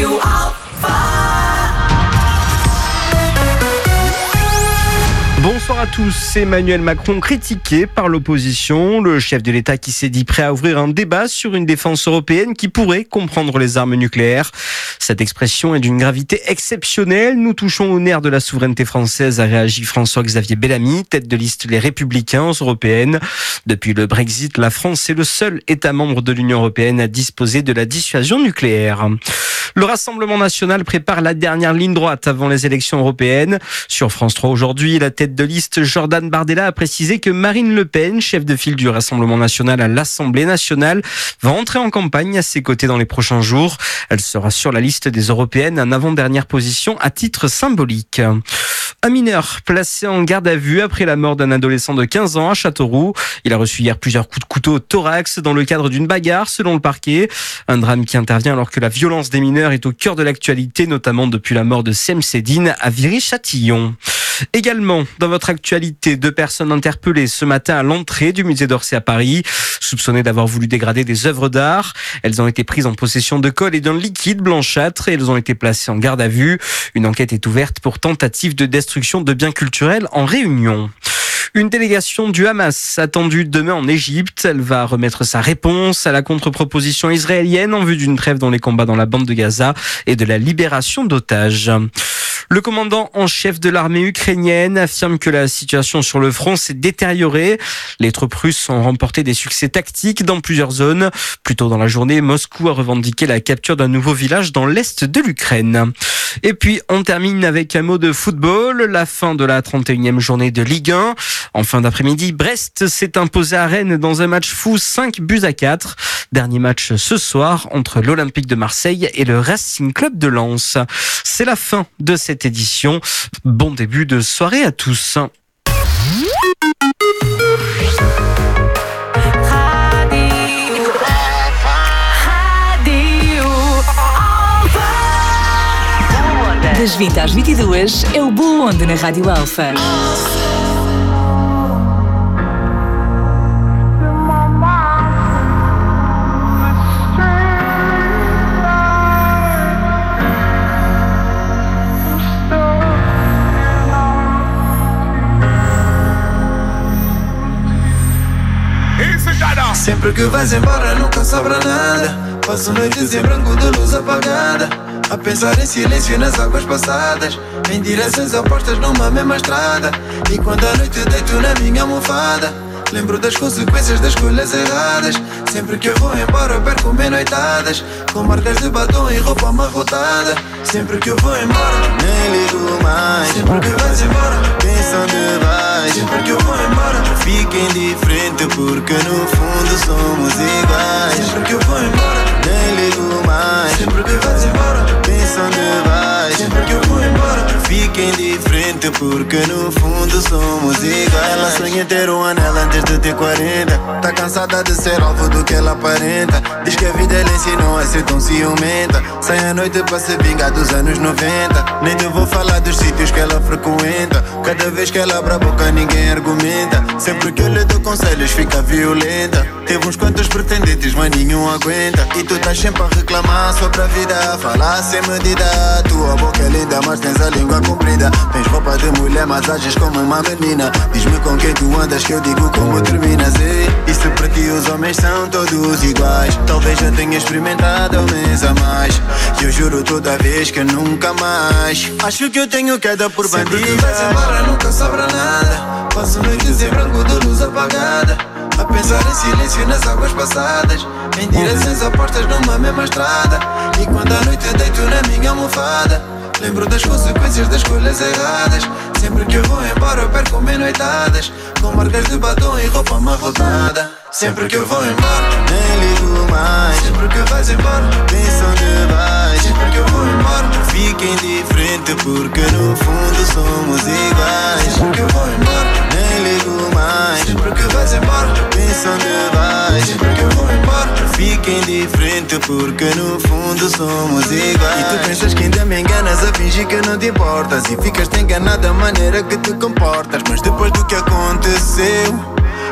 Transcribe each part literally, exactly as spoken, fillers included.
Radio Alpha. Bonsoir à tous. Emmanuel Macron critiqué par l'opposition. Le chef de l'État qui s'est dit prêt à ouvrir un débat sur une défense européenne qui pourrait comprendre les armes nucléaires. Cette expression est d'une gravité exceptionnelle. Nous touchons au nerf de la souveraineté française, a réagi François-Xavier Bellamy, tête de liste Les Républicains européennes. Depuis le Brexit, la France est le seul État membre de l'Union européenne à disposer de la dissuasion nucléaire. Le Rassemblement national prépare la dernière ligne droite avant les élections européennes. Sur France trois aujourd'hui, la tête de liste Jordan Bardella a précisé que Marine Le Pen, chef de file du Rassemblement national à l'Assemblée nationale, va entrer en campagne à ses côtés dans les prochains jours. Elle sera sur la liste des européennes en avant-dernière position à titre symbolique. Un mineur placé en garde à vue après la mort d'un adolescent de quinze ans à Châteauroux. Il a reçu hier plusieurs coups de couteau au thorax dans le cadre d'une bagarre selon le parquet. Un drame qui intervient alors que la violence des mineurs est au cœur de l'actualité, notamment depuis la mort de Sem Sedine à Viry-Châtillon. Également, dans votre actualité, deux personnes interpellées ce matin à l'entrée du musée d'Orsay à Paris, soupçonnées d'avoir voulu dégrader des œuvres d'art. Elles ont été prises en possession de colle et d'un liquide blanchâtre et elles ont été placées en garde à vue. Une enquête est ouverte pour tentative de destruction de biens culturels en Réunion. Une délégation du Hamas attendue demain en Égypte. Elle va remettre sa réponse à la contre-proposition israélienne en vue d'une trêve dans les combats dans la bande de Gaza et de la libération d'otages. Le commandant en chef de l'armée ukrainienne affirme que la situation sur le front s'est détériorée. Les troupes russes ont remporté des succès tactiques dans plusieurs zones. Plus tôt dans la journée, Moscou a revendiqué la capture d'un nouveau village dans l'est de l'Ukraine. Et puis, on termine avec un mot de football. La fin de la trente et unième journée de Ligue un. En fin d'après-midi, Brest s'est imposé à Rennes dans un match fou, cinq buts à quatre. Dernier match ce soir entre l'Olympique de Marseille et le Racing Club de Lens. C'est la fin de cette édition. Bon début de soirée à tous. Das vinte às vinte e duas é o Boa Onda na Rádio Alpha. Sempre que vais embora nunca sobra nada. Passo noites em branco de luz apagada, a pensar em silêncio nas águas passadas, em direções opostas numa mesma estrada. E quando a noite deito na minha almofada, lembro das consequências das escolhas erradas. Sempre que eu vou embora perco meia-noitadas, com marcas de batom e roupa amarrotada. Sempre que eu vou embora nem ligo mais. Sempre que vais embora penso onde vais. Sempre que eu vou embora fico indiferente porque no fundo somos iguais. Sempre que eu vou embora nem ligo mais. Sempre que vais embora penso onde vais. Sempre que eu vou embora fico indiferente porque no fundo somos iguais. Ela sonha ter um anel antes de ter quarenta. Tá cansada de ser alvo do que ela aparenta. Diz que a vida lhe ensinou a ser tão ciumenta. Sai à noite para se vingar dos anos noventa. Nem te vou falar dos sítios que ela frequenta. Cada vez que ela abre a boca ninguém argumenta. Sempre que eu lhe dou conselhos fica violenta. Teve uns quantos pretendentes mas nenhum aguenta. E tu estás sempre a reclamar sobre a vida, falar sem medida. Tua boca é linda mas tens a língua comprida. Tens roupa de mulher mas ages como uma menina. Diz-me com quem tu andas que eu digo como terminas. E, e se para ti os homens são todos iguais, talvez eu tenha experimentado homens a mais. E eu juro toda vez que nunca mais. Acho que eu tenho queda por bandida. Sempre que vais embora nunca sobra nada. Passo noites em branco de luz apagada, a pensar em silêncio nas águas passadas, em direções opostas numa mesma estrada. E quando a noite deito na minha almofada, lembro das consequências das escolhas erradas. Sempre que eu vou embora eu perco meia-noitadas, com marcas de batom e roupa amarrotada. Sempre que eu vou embora nem ligo mais. Sempre que vais embora penso onde vais. Sempre que eu vou embora fico indiferente porque no fundo somos iguais. Sempre que eu vou embora nem ligo mais. Sempre que vais embora penso onde vais. Sempre que eu vou embora fico indiferente porque no fundo somos iguais. E tu pensas que ainda me enganas a fingir que não te importas, e ficas-te enganado da maneira que te comportas. Mas depois do que aconteceu,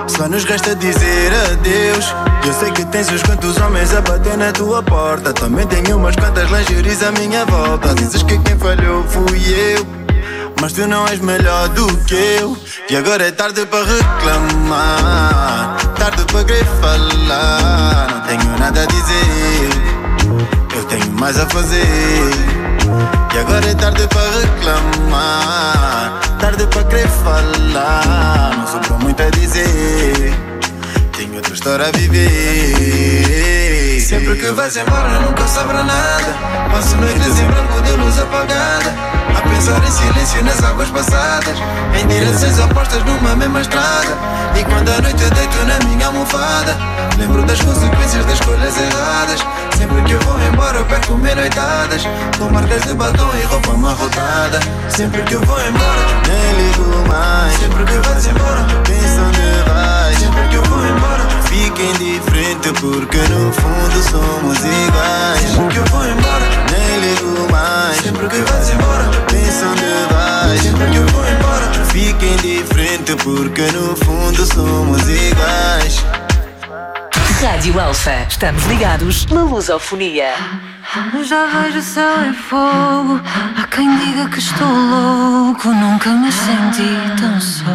Só nos resta dizer adeus. Eu sei que tens uns quantos homens a bater na tua porta. Também tenho umas quantas lingeries à minha volta. Dizes que quem falhou fui eu, mas tu não és melhor do que eu. E agora é tarde para reclamar, tarde para querer falar. Não tenho nada a dizer, eu tenho mais a fazer. E agora é tarde para reclamar, tarde para querer falar. Não sobrou muito a dizer, tenho outra história a viver. Sempre que vais embora nunca sobra nada. Passo noites em branco de luz apagada, a pensar em silêncio nas águas passadas, em direções opostas numa mesma estrada. E quando à noite eu deito na minha almofada, lembro das consequências das escolhas erradas. Sempre que eu vou embora eu perco mil noitadas, com marcas de batom e roupa amarrotada. Sempre que eu vou embora nem ligo mais. Sempre que vais embora penso onde vais. Sempre que eu vou embora fica indiferente, porque no fundo somos iguais. Sempre que eu vou embora nem ligo mais. Sempre que vais embora penso onde vais. Sempre que eu vou embora fica indiferente, porque no fundo somos iguais. Rádio Alfa. Estamos ligados na lusofonia. Já vejo o céu em fogo. Há quem diga que estou louco. Nunca me senti tão só.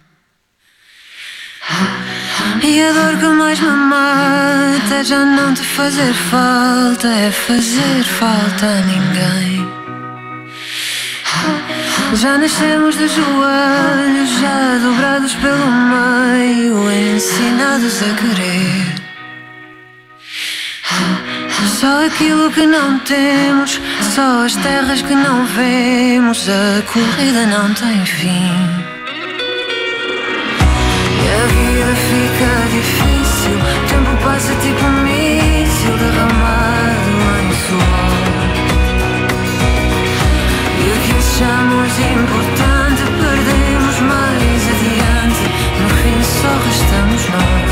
E a dor que mais me mata é já não te fazer falta, é fazer falta a ninguém. Já nascemos de joelhos, já dobrados pelo meio, ensinados a querer só aquilo que não temos, só as terras que não vemos. A corrida não tem fim e a vida fica difícil. O tempo passa tipo um míssil derramado em suor. E o que achamos importante perdemos mais adiante. No fim só restamos nós.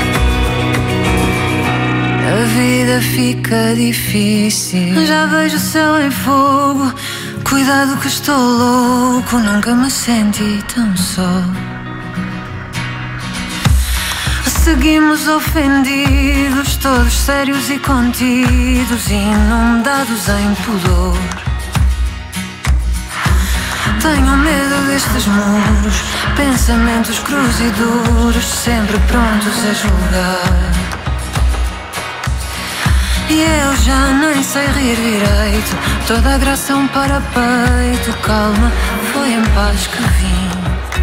A vida fica difícil. Já vejo o céu em fogo. Cuidado que estou louco. Nunca me senti tão só. Seguimos ofendidos, todos sérios e contidos, inundados em pudor. Tenho medo destes muros, pensamentos crus e duros, sempre prontos a julgar. E eu já nem sei rir direito, toda a graça é um parapeito. Calma, foi em paz que vim.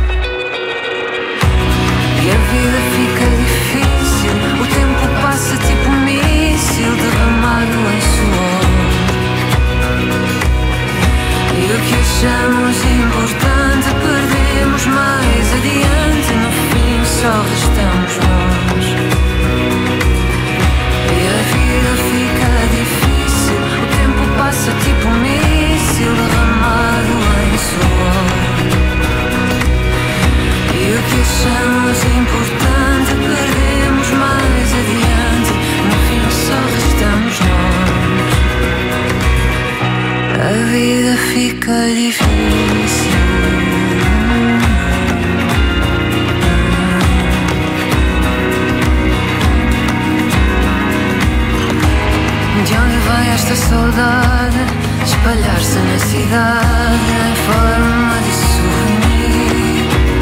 E a vida fica difícil, o tempo passa tipo um míssil derramado em suor. E o que achamos importante perdemos mais adiante. No fim só restamos nós. E a vida fica difícil, o tempo passa tipo um míssil derramado em suor. E o que achamos importante perdemos mais adiante. No fim só restamos nós. A vida fica difícil. De onde vai esta saudade espalhar-se na cidade em forma de souvenir?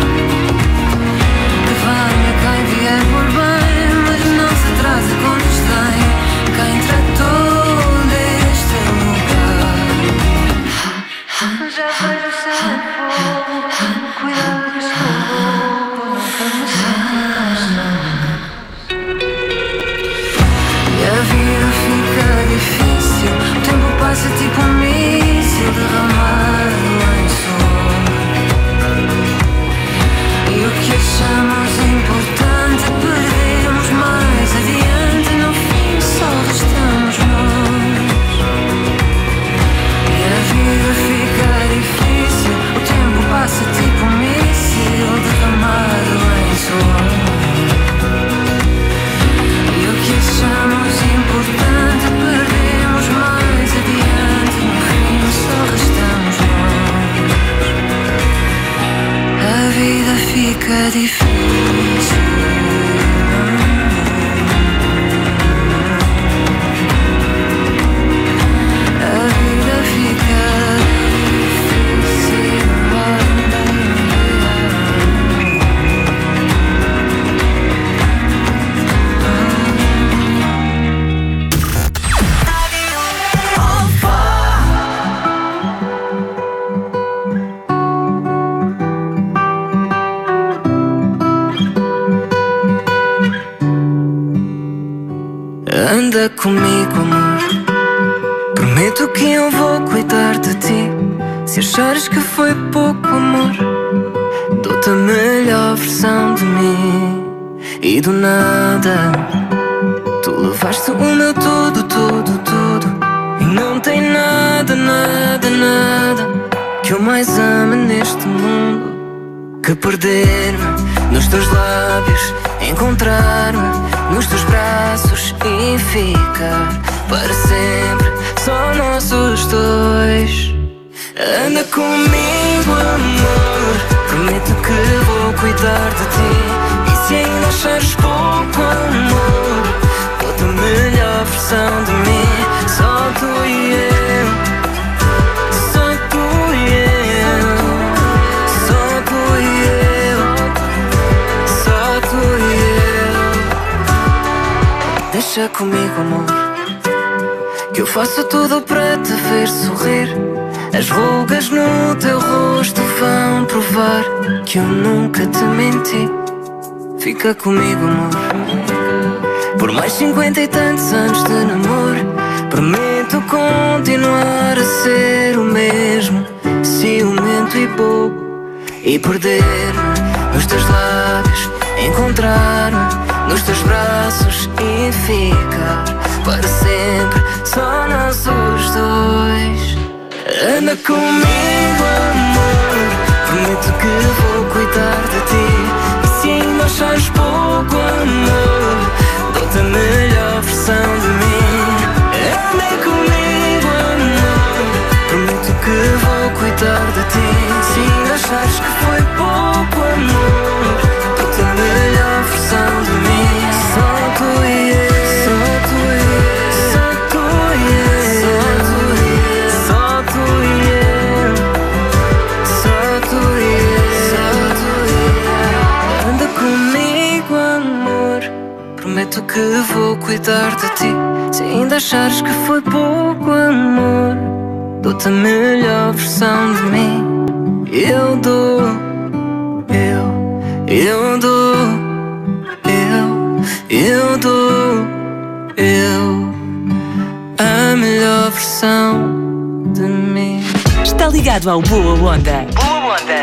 Venha quem vier por bem, mas não se trata com desdém. Quem tratou deste lugar. Já vejo o céu em fogo. Cuidado que estou louco. Nunca me senti tão só. E a vida fica difícil, o tempo passa tipo um míssil derramado em suor. E o que achamos importante perdemos mais adiante. No fim só restamos nós. E a vida fica difícil, o tempo passa tipo um míssil derramado em suor. E o que achamos importante perdemos mais adiante. No fim só restamos nós. A vida fica difícil. cuidar de ti. Se achares que foi pouco amor, dou-te a melhor versão de mim. E do nada tu levaste o meu tudo, tudo, tudo. E não tem nada, nada, nada que eu mais ame neste mundo que perder-me nos teus lábios, encontrar-me nos teus braços e ficar para sempre só nossos dois. Anda comigo, amor, prometo que vou cuidar de ti. E se ainda achares pouco amor, dou-te a melhor versão de mim. Só tu e eu, só tu e eu, só tu e eu, só tu e eu. Deixa comigo, amor, que eu faço tudo para te ver sorrir. As rugas no teu rosto vão provar que eu nunca te menti. Fica comigo, amor, por mais cinquenta e tantos anos de namoro. Prometo continuar a ser o mesmo, ciumento e bobo, e perder-me nos teus lábios, encontrar-me nos teus braços e ficar para sempre só nós os dois. Anda comigo, amor, prometo que vou cuidar de ti. E se ainda achares pouco amor, dou-te a melhor versão de mim. Anda comigo, amor, prometo que vou cuidar de ti. Se ainda achares que foi pouco amor, dou-te a melhor versão de mim. Só tu e eu, só tu e eu, só tu e eu, só tu e eu, só tu e eu, só tu e eu. Anda comigo, amor, prometo que vou cuidar de ti. Se ainda achares que foi pouco amor, dou-te a melhor versão de mim. Eu dou, eu, eu dou, eu, eu dou, eu, a melhor versão de mim. Está ligado ao Boa Onda. Boa Onda.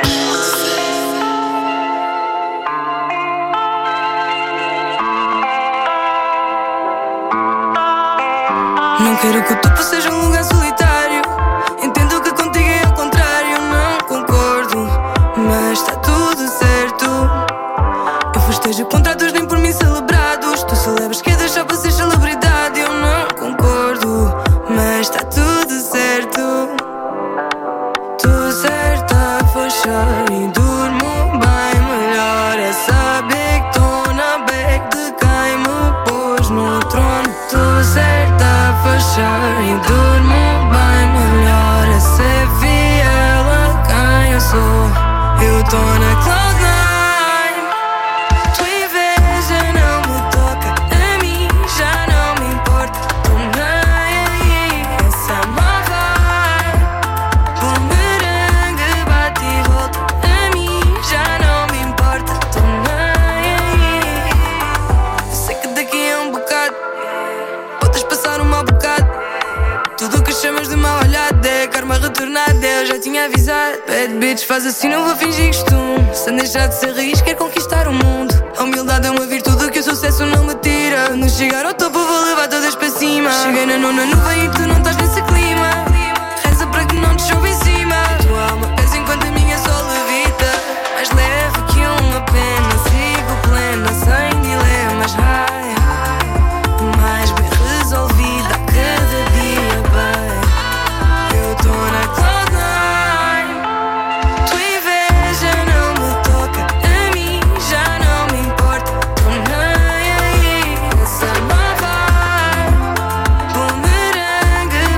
Não quero que o topo seja um lugar solitário. Entendo que contigo é ao contrário. Não concordo, mas está tudo certo. Eu festejo contratos nem por mim celebrados. Tu celebras que é deixar para ser celebridade. Eu não concordo, mas está tudo certo. Tudo certo a fechar e durmo bem. Melhor é saber que estou na back de quem me pôs no trono. Tudo certo a fechar e durmo bem. Melhor é ser fiel a quem eu sou. Eu tô na cloud nine. Tua inveja não me toca, a mim já não me importa. Tô nem aí, essa é má vibe. Bumerangue bate e volta, a mim já não me importa. Tô nem aí. Eu sei que daqui a um bocado voltas passar um mau bocado. Tudo o que chamas de mal olhado é karma retornado. Eu já tinha avisado. Bad bitch faz assim, não vou fingir costume. Sem deixar de ser raiz, quer conquistar o mundo. A humildade é uma virtude que o sucesso não me tira. No chegar ao topo vou levar todas para cima. Cheguei na nona nuvem e tu não estás nesse clima. Reza para que não te chove em cima. Tua alma pesa enquanto a minha só levita. Mais leve que uma pena. Sigo plena, sem dilemas. High, high. Mais bem resolvida a cada dia, bem. Eu tô na cloud nine. Tua inveja não me toca, a mim já não me importa. Tô nem aí, essa má vibe. Bumerangue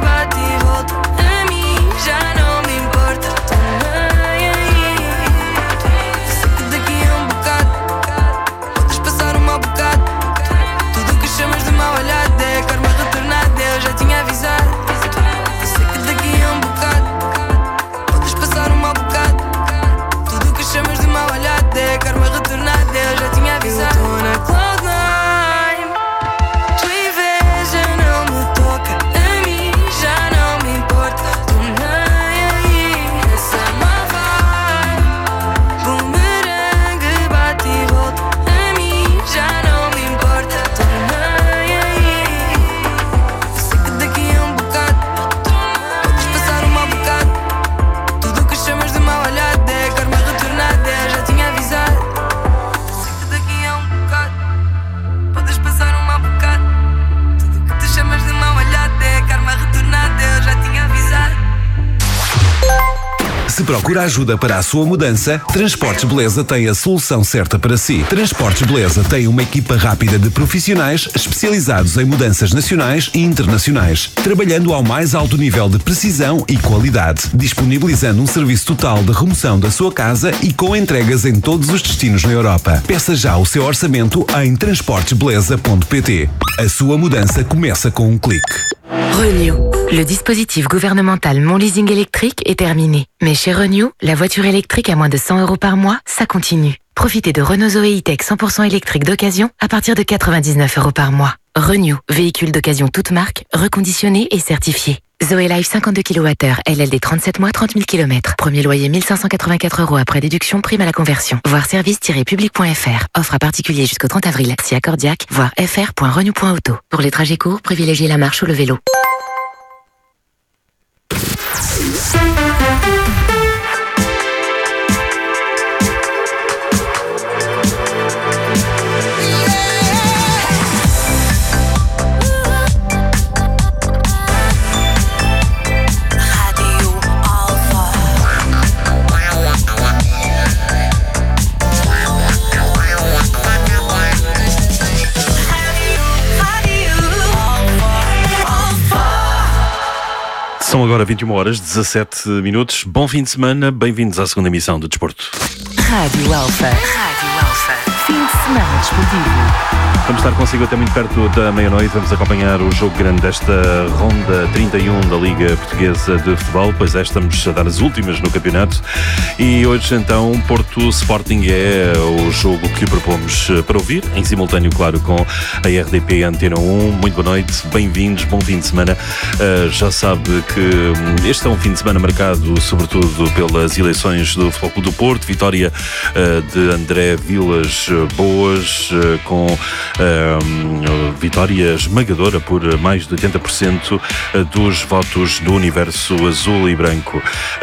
Se procura ajuda para a sua mudança, Transportes Beleza tem a solução certa para si. Transportes Beleza tem uma equipa rápida de profissionais especializados em mudanças nacionais e internacionais, trabalhando ao mais alto nível de precisão e qualidade, disponibilizando um serviço total de remoção da sua casa e com entregas em todos os destinos na Europa. Peça já o seu orçamento em transportes beleza ponto pt. A sua mudança começa com um clique. Renew. Le dispositif gouvernemental Mon Leasing électrique est terminé. Mais chez Renew, la voiture électrique à moins de cent euros par mois, ça continue. Profitez de Renault Zoé E-Tech cent pour cent électrique d'occasion à partir de quatre-vingt-dix-neuf euros par mois. Renew, véhicule d'occasion toute marque, reconditionné et certifié. Zoé Life cinquante-deux kilowattheures, L L D trente-sept mois, trente mille kilomètres. Premier loyer mille cinq cent quatre-vingt-quatre euros après déduction, prime à la conversion. Voir service tiret public point f r. Offre à particulier jusqu'au trente avril. Si accordiaque, voir f r point renew point auto. Pour les trajets courts, privilégiez la marche ou le vélo. São agora vinte e uma horas, dezassete minutos. Bom fim de semana, bem-vindos à segunda emissão do Desporto. Rádio Alfa. Rádio Alfa. Fim de semana desportivo. Vamos estar consigo até muito perto da meia-noite. Vamos acompanhar o jogo grande desta ronda trinta e um da Liga Portuguesa de Futebol. Pois é, estamos a dar as últimas no campeonato. E hoje, então, Porto Sporting é o jogo que propomos para ouvir, em simultâneo, claro, com a R D P Antena um. Muito boa noite, bem-vindos, bom fim de semana. Uh, já sabe que este é um fim de semana marcado, sobretudo, pelas eleições do Futebol Clube do Porto. Vitória uh, de André Vilas Boas, uh, com Uh, vitória esmagadora por mais de oitenta por cento dos votos do universo azul e branco.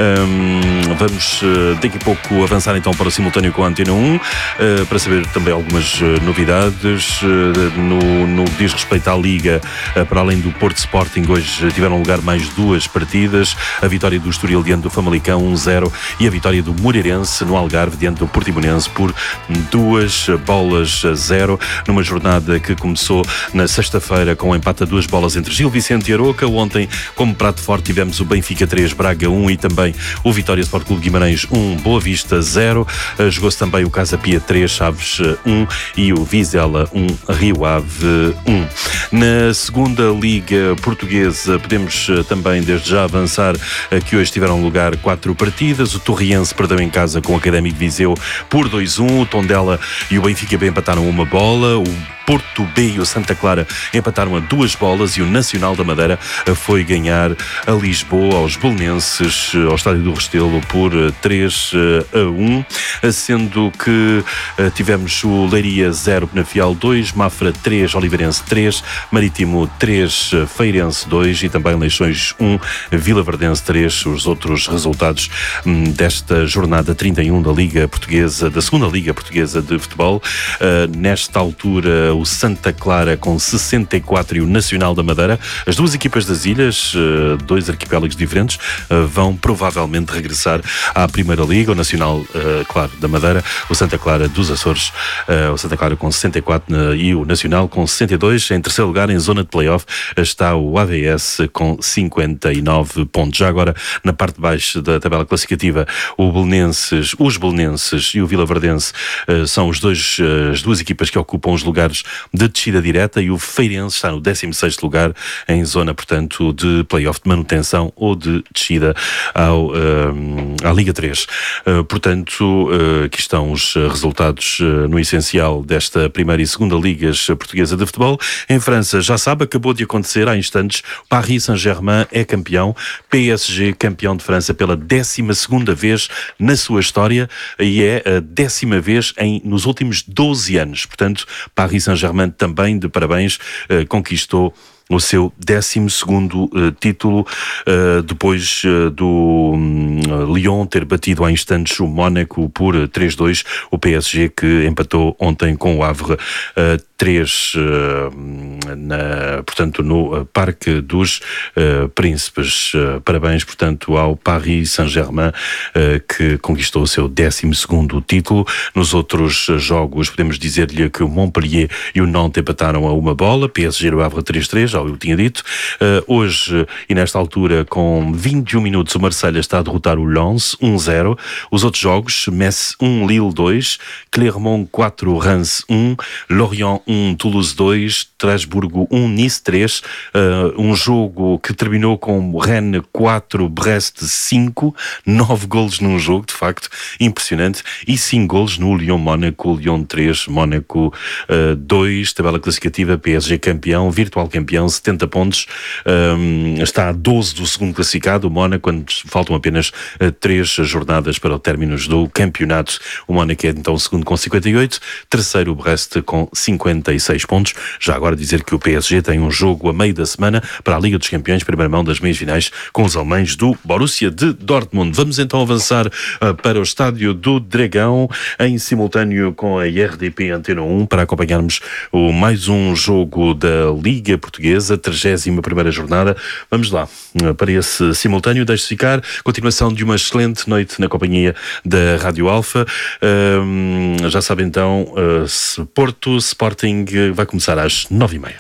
Um, vamos uh, daqui a pouco avançar então para o simultâneo com a Antena um, uh, para saber também algumas uh, novidades uh, no, no que diz respeito à Liga. Uh, para além do Porto Sporting, hoje tiveram lugar mais duas partidas: a vitória do Estoril diante do Famalicão um zero e a vitória do Moreirense no Algarve diante do Portimonense por duas bolas a zero, numa jornada que começou na sexta-feira com o empate a duas bolas entre Gil Vicente e Aroca. Ontem, como prato forte, tivemos o Benfica três, Braga um e também o Vitória Sport Clube Guimarães um, Boa Vista zero. Uh, jogou-se também o Casa Pia três, Chaves um e o Vizela um, Rio Ave um. Na segunda Liga Portuguesa, podemos uh, também desde já avançar uh, que hoje tiveram lugar quatro partidas. O Torriense perdeu em casa com o Académico de Viseu por dois a um. O Tondela e o Benfica B empataram uma bola. O Porto B e o Santa Clara empataram a duas bolas e o Nacional da Madeira foi ganhar a Lisboa, aos belenenses, ao Estádio do Restelo, por três a um, sendo que tivemos o Leiria zero, Penafiel dois, Mafra três, Oliveirense três, Marítimo três, Feirense dois e também Leixões um, Vila Verdense três, os outros resultados desta jornada trinta e um da Liga Portuguesa, da segunda Liga Portuguesa de Futebol. Nesta altura, o Santa Clara com sessenta e quatro e o Nacional da Madeira. As duas equipas das ilhas, dois arquipélagos diferentes, vão provavelmente regressar à Primeira Liga. O Nacional, claro, da Madeira, o Santa Clara dos Açores, o Santa Clara com sessenta e quatro e o Nacional com sessenta e dois. Em terceiro lugar, em zona de play-off, está o A V S com cinquenta e nove pontos. Já agora, na parte de baixo da tabela classificativa, o Belenenses, os Belenenses e o Vila Verdense são os dois, as duas equipas que ocupam os lugares de descida direta, e o Feirense está no décimo sexto lugar, em zona, portanto, de play-off de manutenção ou de descida ao, uh, à Liga três. Uh, portanto, uh, aqui estão os resultados uh, no essencial desta primeira e segunda Ligas Portuguesa de Futebol. Em França, já sabe, acabou de acontecer há instantes, Paris Saint-Germain é campeão, P S G campeão de França pela décima segunda vez na sua história, e é a décima vez em, nos últimos doze anos. Portanto, Paris Saint-Germain também, de parabéns, eh, conquistou o seu décimo segundo uh, título, uh, depois uh, do um, Lyon ter batido há instantes o Mónaco por uh, três a dois, o P S G que empatou ontem com o Havre uh, três, uh, na, portanto, no uh, Parque dos uh, Príncipes. Uh, parabéns, portanto, ao Paris Saint-Germain, uh, que conquistou o seu décimo segundo título. Nos outros uh, jogos, podemos dizer-lhe que o Montpellier e o Nantes empataram a uma bola, P S G e o Havre três a três, já eu tinha dito. Uh, hoje, uh, e nesta altura, com vinte e um minutos, o Marselha está a derrotar o Lens um a zero. Os outros jogos, Metz um, Lille dois, Clermont quatro, Reims um, Lorient um, Toulouse dois, Strasbourgo um, Nice três, uh, um jogo que terminou com Rennes quatro, Brest cinco, nove golos num jogo, de facto, impressionante, e cinco golos no Lyon-Mónaco, Lyon três, Mónaco uh, dois, tabela classificativa, P S G campeão, virtual campeão, setenta pontos, um, está a doze do segundo classificado, o Mónaco, quando faltam apenas uh, três jornadas para o término do campeonato. O Mónaco é então o segundo com cinquenta e oito, terceiro o Brest com cinquenta e seis pontos. Já agora dizer que o P S G tem um jogo a meio da semana para a Liga dos Campeões, primeira mão das meias finais com os alemães do Borussia de Dortmund. Vamos então avançar uh, para o Estádio do Dragão, em simultâneo com a R D P Antena um, para acompanharmos o, mais um jogo da Liga Portuguesa, trigésima primeira jornada. Vamos lá uh, para esse simultâneo. Deixe-se ficar. Continuação de uma excelente noite na companhia da Rádio Alfa. Uh, já sabe então, uh, Porto Sporting vai começar às nove e meia.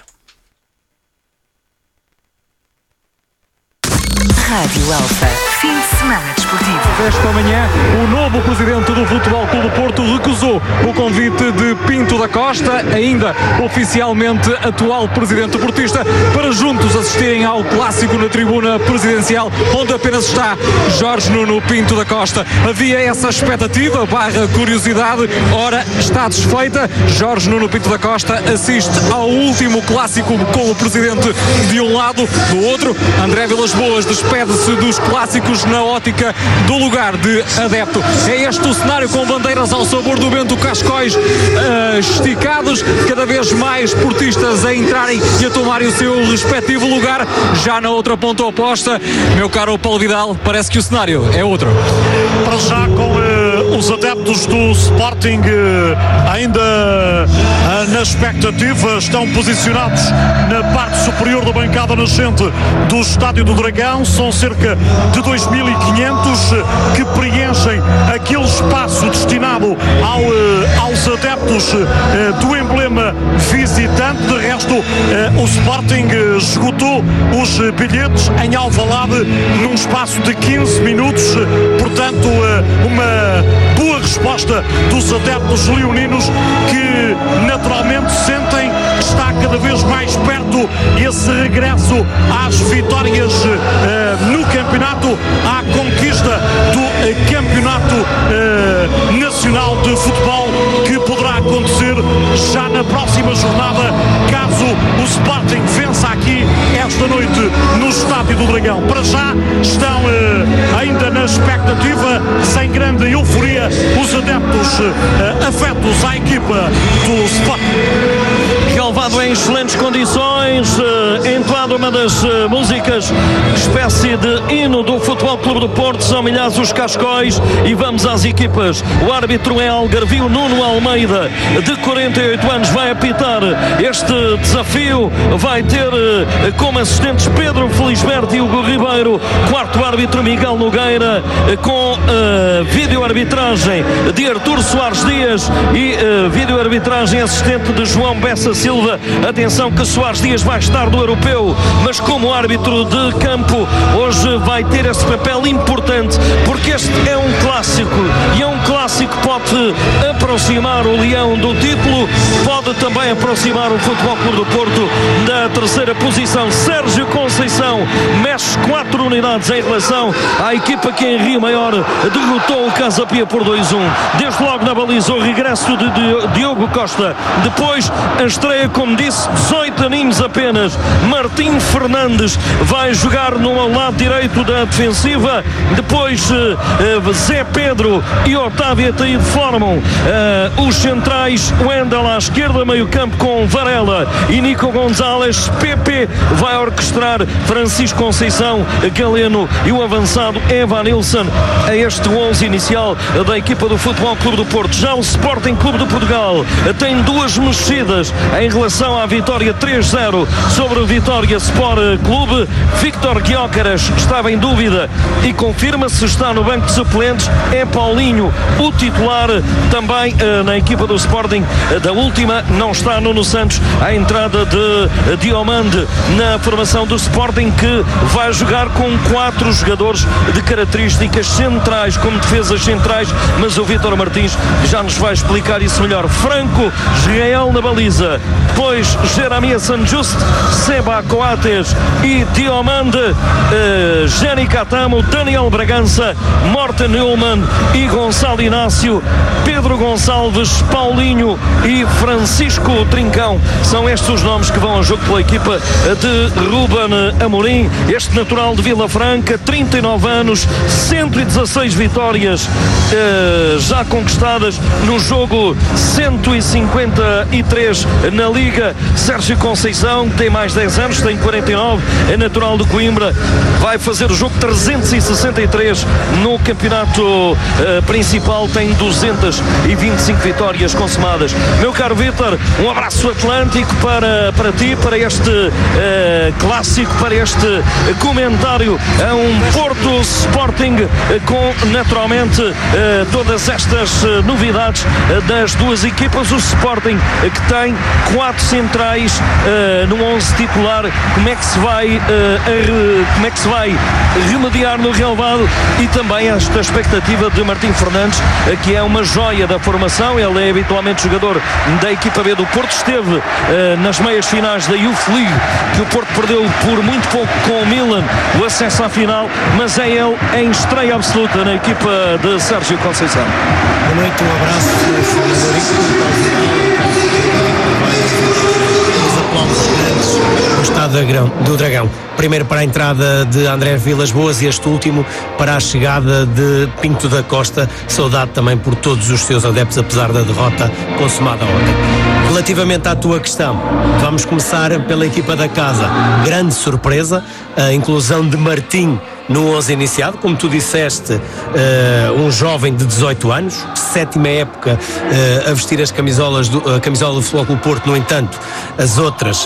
Rádio Alfa. Fim de semana desportivo. Esta manhã, o novo presidente do Futebol Clube do Porto recusou o convite de Pinto da Costa, ainda oficialmente atual presidente portista, para juntos assistirem ao clássico na tribuna presidencial, onde apenas está Jorge Nuno Pinto da Costa. Havia essa expectativa, barra curiosidade, ora está desfeita. Jorge Nuno Pinto da Costa assiste ao último clássico com o presidente de um lado, do outro, André Vilas Boas despede-se dos clássicos na ótica do lugar de adepto. É este o cenário, com bandeiras ao sabor do vento, cascóis uh, esticados, cada vez mais portistas a entrarem e a tomarem o seu respectivo lugar. Já na outra ponta oposta, meu caro Paulo Vidal, parece que o cenário é outro. Para já, com uh, os adeptos do Sporting uh, ainda uh, na expectativa, estão posicionados na parte superior da bancada nascente do Estádio do Dragão. São cerca de dois mil e quinhentos que preenchem aquele espaço destinado ao, aos adeptos do emblema visitante. De resto, o Sporting esgotou os bilhetes em Alvalade num espaço de quinze minutos, portanto uma boa resposta dos adeptos leoninos, que naturalmente sentem que está cada vez mais perto esse regresso às vitórias uh, no campeonato, à conquista do uh, campeonato uh, nacional de futebol, que poderá acontecer já na próxima jornada, caso o Sporting vença aqui esta noite no Estádio do Dragão. Para já estão uh, ainda na expectativa, sem grande euforia, os adeptos uh, afetos à equipa do Sporting. Galvado em excelentes condições, uh, entoado uma das uh, músicas, espécie de hino do Futebol Clube do Porto. São milhares os cascóis e vamos às equipas. O árbitro é Algarvio Nuno Almeida, de quarenta e oito anos, vai apitar este desafio. Vai ter uh, como assistentes Pedro Felisberto e Hugo Ribeiro. Quarto árbitro Miguel Nogueira, uh, com uh, vídeo-arbitragem de Artur Soares Dias e uh, vídeo-arbitragem assistente de João Bessa Silva. Atenção que Soares Dias vai estar do europeu, mas como árbitro de campo hoje vai ter esse papel importante, porque este é um clássico, e é um clássico que pode aproximar o Leão do título, pode também aproximar o Futebol Clube do Porto da terceira posição. Sérgio Conceição mexe quatro unidades em relação à equipa que em Rio Maior derrotou o Casa Pia por dois a um. Desde logo na baliza o regresso de Diogo Costa, depois a estreia com como disse, dezoito aninhos apenas. Martim Fernandes vai jogar no lado direito da defensiva. Depois uh, Zé Pedro e Otávio Ataíde formam uh, os centrais. Wendel à esquerda, meio campo com Varela e Nico Gonzalez. Pepe vai orquestrar Francisco Conceição, Galeno e o avançado Evanilson a este onze inicial da equipa do Futebol Clube do Porto. Já o Sporting Clube de Portugal tem duas mexidas em relação à vitória três zero sobre o Vitória Sport Clube. Victor Gyökeres estava em dúvida e confirma-se, está no banco de suplentes. É Paulinho o titular também uh, na equipa do Sporting. Uh, da última não está Nuno Santos, a entrada de uh, Diomande na formação do Sporting, que vai jogar com quatro jogadores de características centrais, como defesas centrais, mas o Vítor Martins já nos vai explicar isso melhor. Franco Israel na baliza, depois Jeremias Sanjust, Seba Coates e Diomande, uh, Jenny Catamo, Daniel Bragança, Morten Newman e Gonçalo Inácio, Pedro Gonçalves, Paulinho e Francisco Trincão. São estes os nomes que vão a jogo pela equipa de Ruben Amorim, este natural de Vila Franca, trinta e nove anos, cento e dezasseis vitórias eh, já conquistadas no jogo, cento e cinquenta e três na Liga. Sérgio Conceição, que tem mais dez anos, tem quarenta e nove, é natural de Coimbra, vai fazer o jogo trezentos e sessenta e três no campeonato eh, principal, tem duzentas e vinte e cinco vitórias consumadas. Meu caro Vítor, um abraço atlântico para, para ti, para este eh, clássico, para este comentário a um Porto Sporting eh, com naturalmente eh, todas estas eh, novidades eh, das duas equipas. O Sporting eh, que tem quatro centrais eh, no onze titular. Como é que se vai eh, re, como é que se vai remediar no relevado? E também esta expectativa de Martim Fernandes, eh, que é uma joia da formação. Ele é habitualmente jogador da equipa B do Porto, esteve eh, nas meias finais da Youth League, que o Porto perdeu por muito pouco com o Milan, o acesso à final, mas é ele em estreia absoluta na equipa de Sérgio Conceição. Boa noite, um abraço, os aplausos grandes no estádio do Dragão. Primeiro para a entrada de André Vilas Boas e este último para a chegada de Pinto da Costa, saudade também por todos os seus adeptos, apesar da derrota consumada ontem. Relativamente à tua questão, vamos começar pela equipa da casa. Grande surpresa, a inclusão de Martim no onze iniciado, como tu disseste, uh, um jovem de dezoito anos, sétima época uh, a vestir as camisolas do, a camisola do Futebol Clube Porto. No entanto, as outras uh,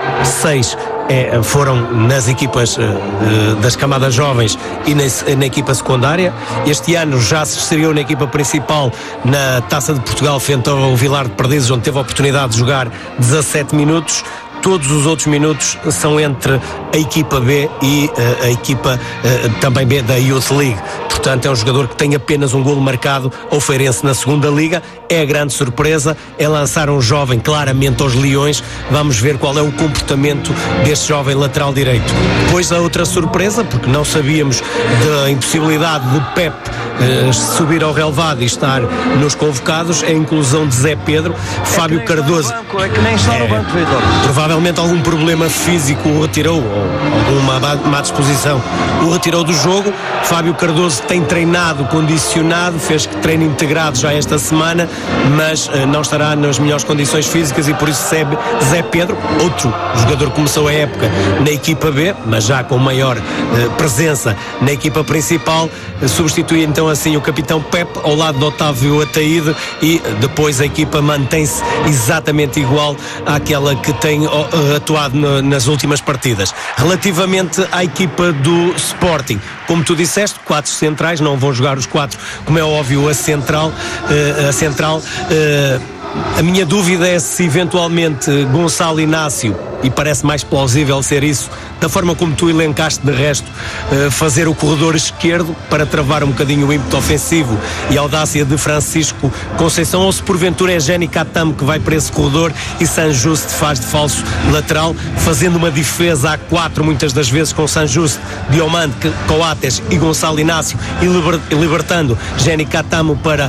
seis é, foram nas equipas uh, uh, das camadas jovens e na, na equipa secundária. Este ano já se estreou na equipa principal na Taça de Portugal frente ao Vilar de Perdizes, onde teve a oportunidade de jogar dezassete minutos. Todos os outros minutos são entre a equipa B e uh, a equipa uh, também B da Youth League. Portanto, é um jogador que tem apenas um golo marcado ao Feirense na segunda Liga. É a grande surpresa, é lançar um jovem claramente aos leões. Vamos ver qual é o comportamento deste jovem lateral direito. Depois a outra surpresa, porque não sabíamos da impossibilidade de Pep uh, subir ao relevado e estar nos convocados, é a inclusão de Zé Pedro. É Fábio Cardoso. Banco, é que nem está no banco, Vitor. Provavelmente algum problema físico o retirou, ou alguma má disposição o retirou do jogo. Fábio Cardoso tem treinado, condicionado, fez treino integrado já esta semana, mas uh, não estará nas melhores condições físicas e por isso recebe Zé Pedro, outro jogador que começou a época na equipa B, mas já com maior uh, presença na equipa principal. Uh, substitui então assim o capitão Pep ao lado de Otávio Ataíde e uh, depois a equipa mantém-se exatamente igual àquela que tem uh, atuado no, nas últimas partidas. Relativamente à equipa do Sporting, como tu disseste, quatro centrais, não vão jogar os quatro, como é óbvio, a central, uh, a central uh, a minha dúvida é se eventualmente Gonçalo Inácio e parece mais plausível ser isso, da forma como tu elencaste de resto, uh, fazer o corredor esquerdo para travar um bocadinho o ímpeto ofensivo e a audácia de Francisco Conceição, ou se porventura é Jenny Catamo que vai para esse corredor e San Juste faz de falso lateral, fazendo uma defesa a quatro muitas das vezes com San Juste, Diomande, Coates e Gonçalo Inácio, e liber, libertando Jenny Catamo para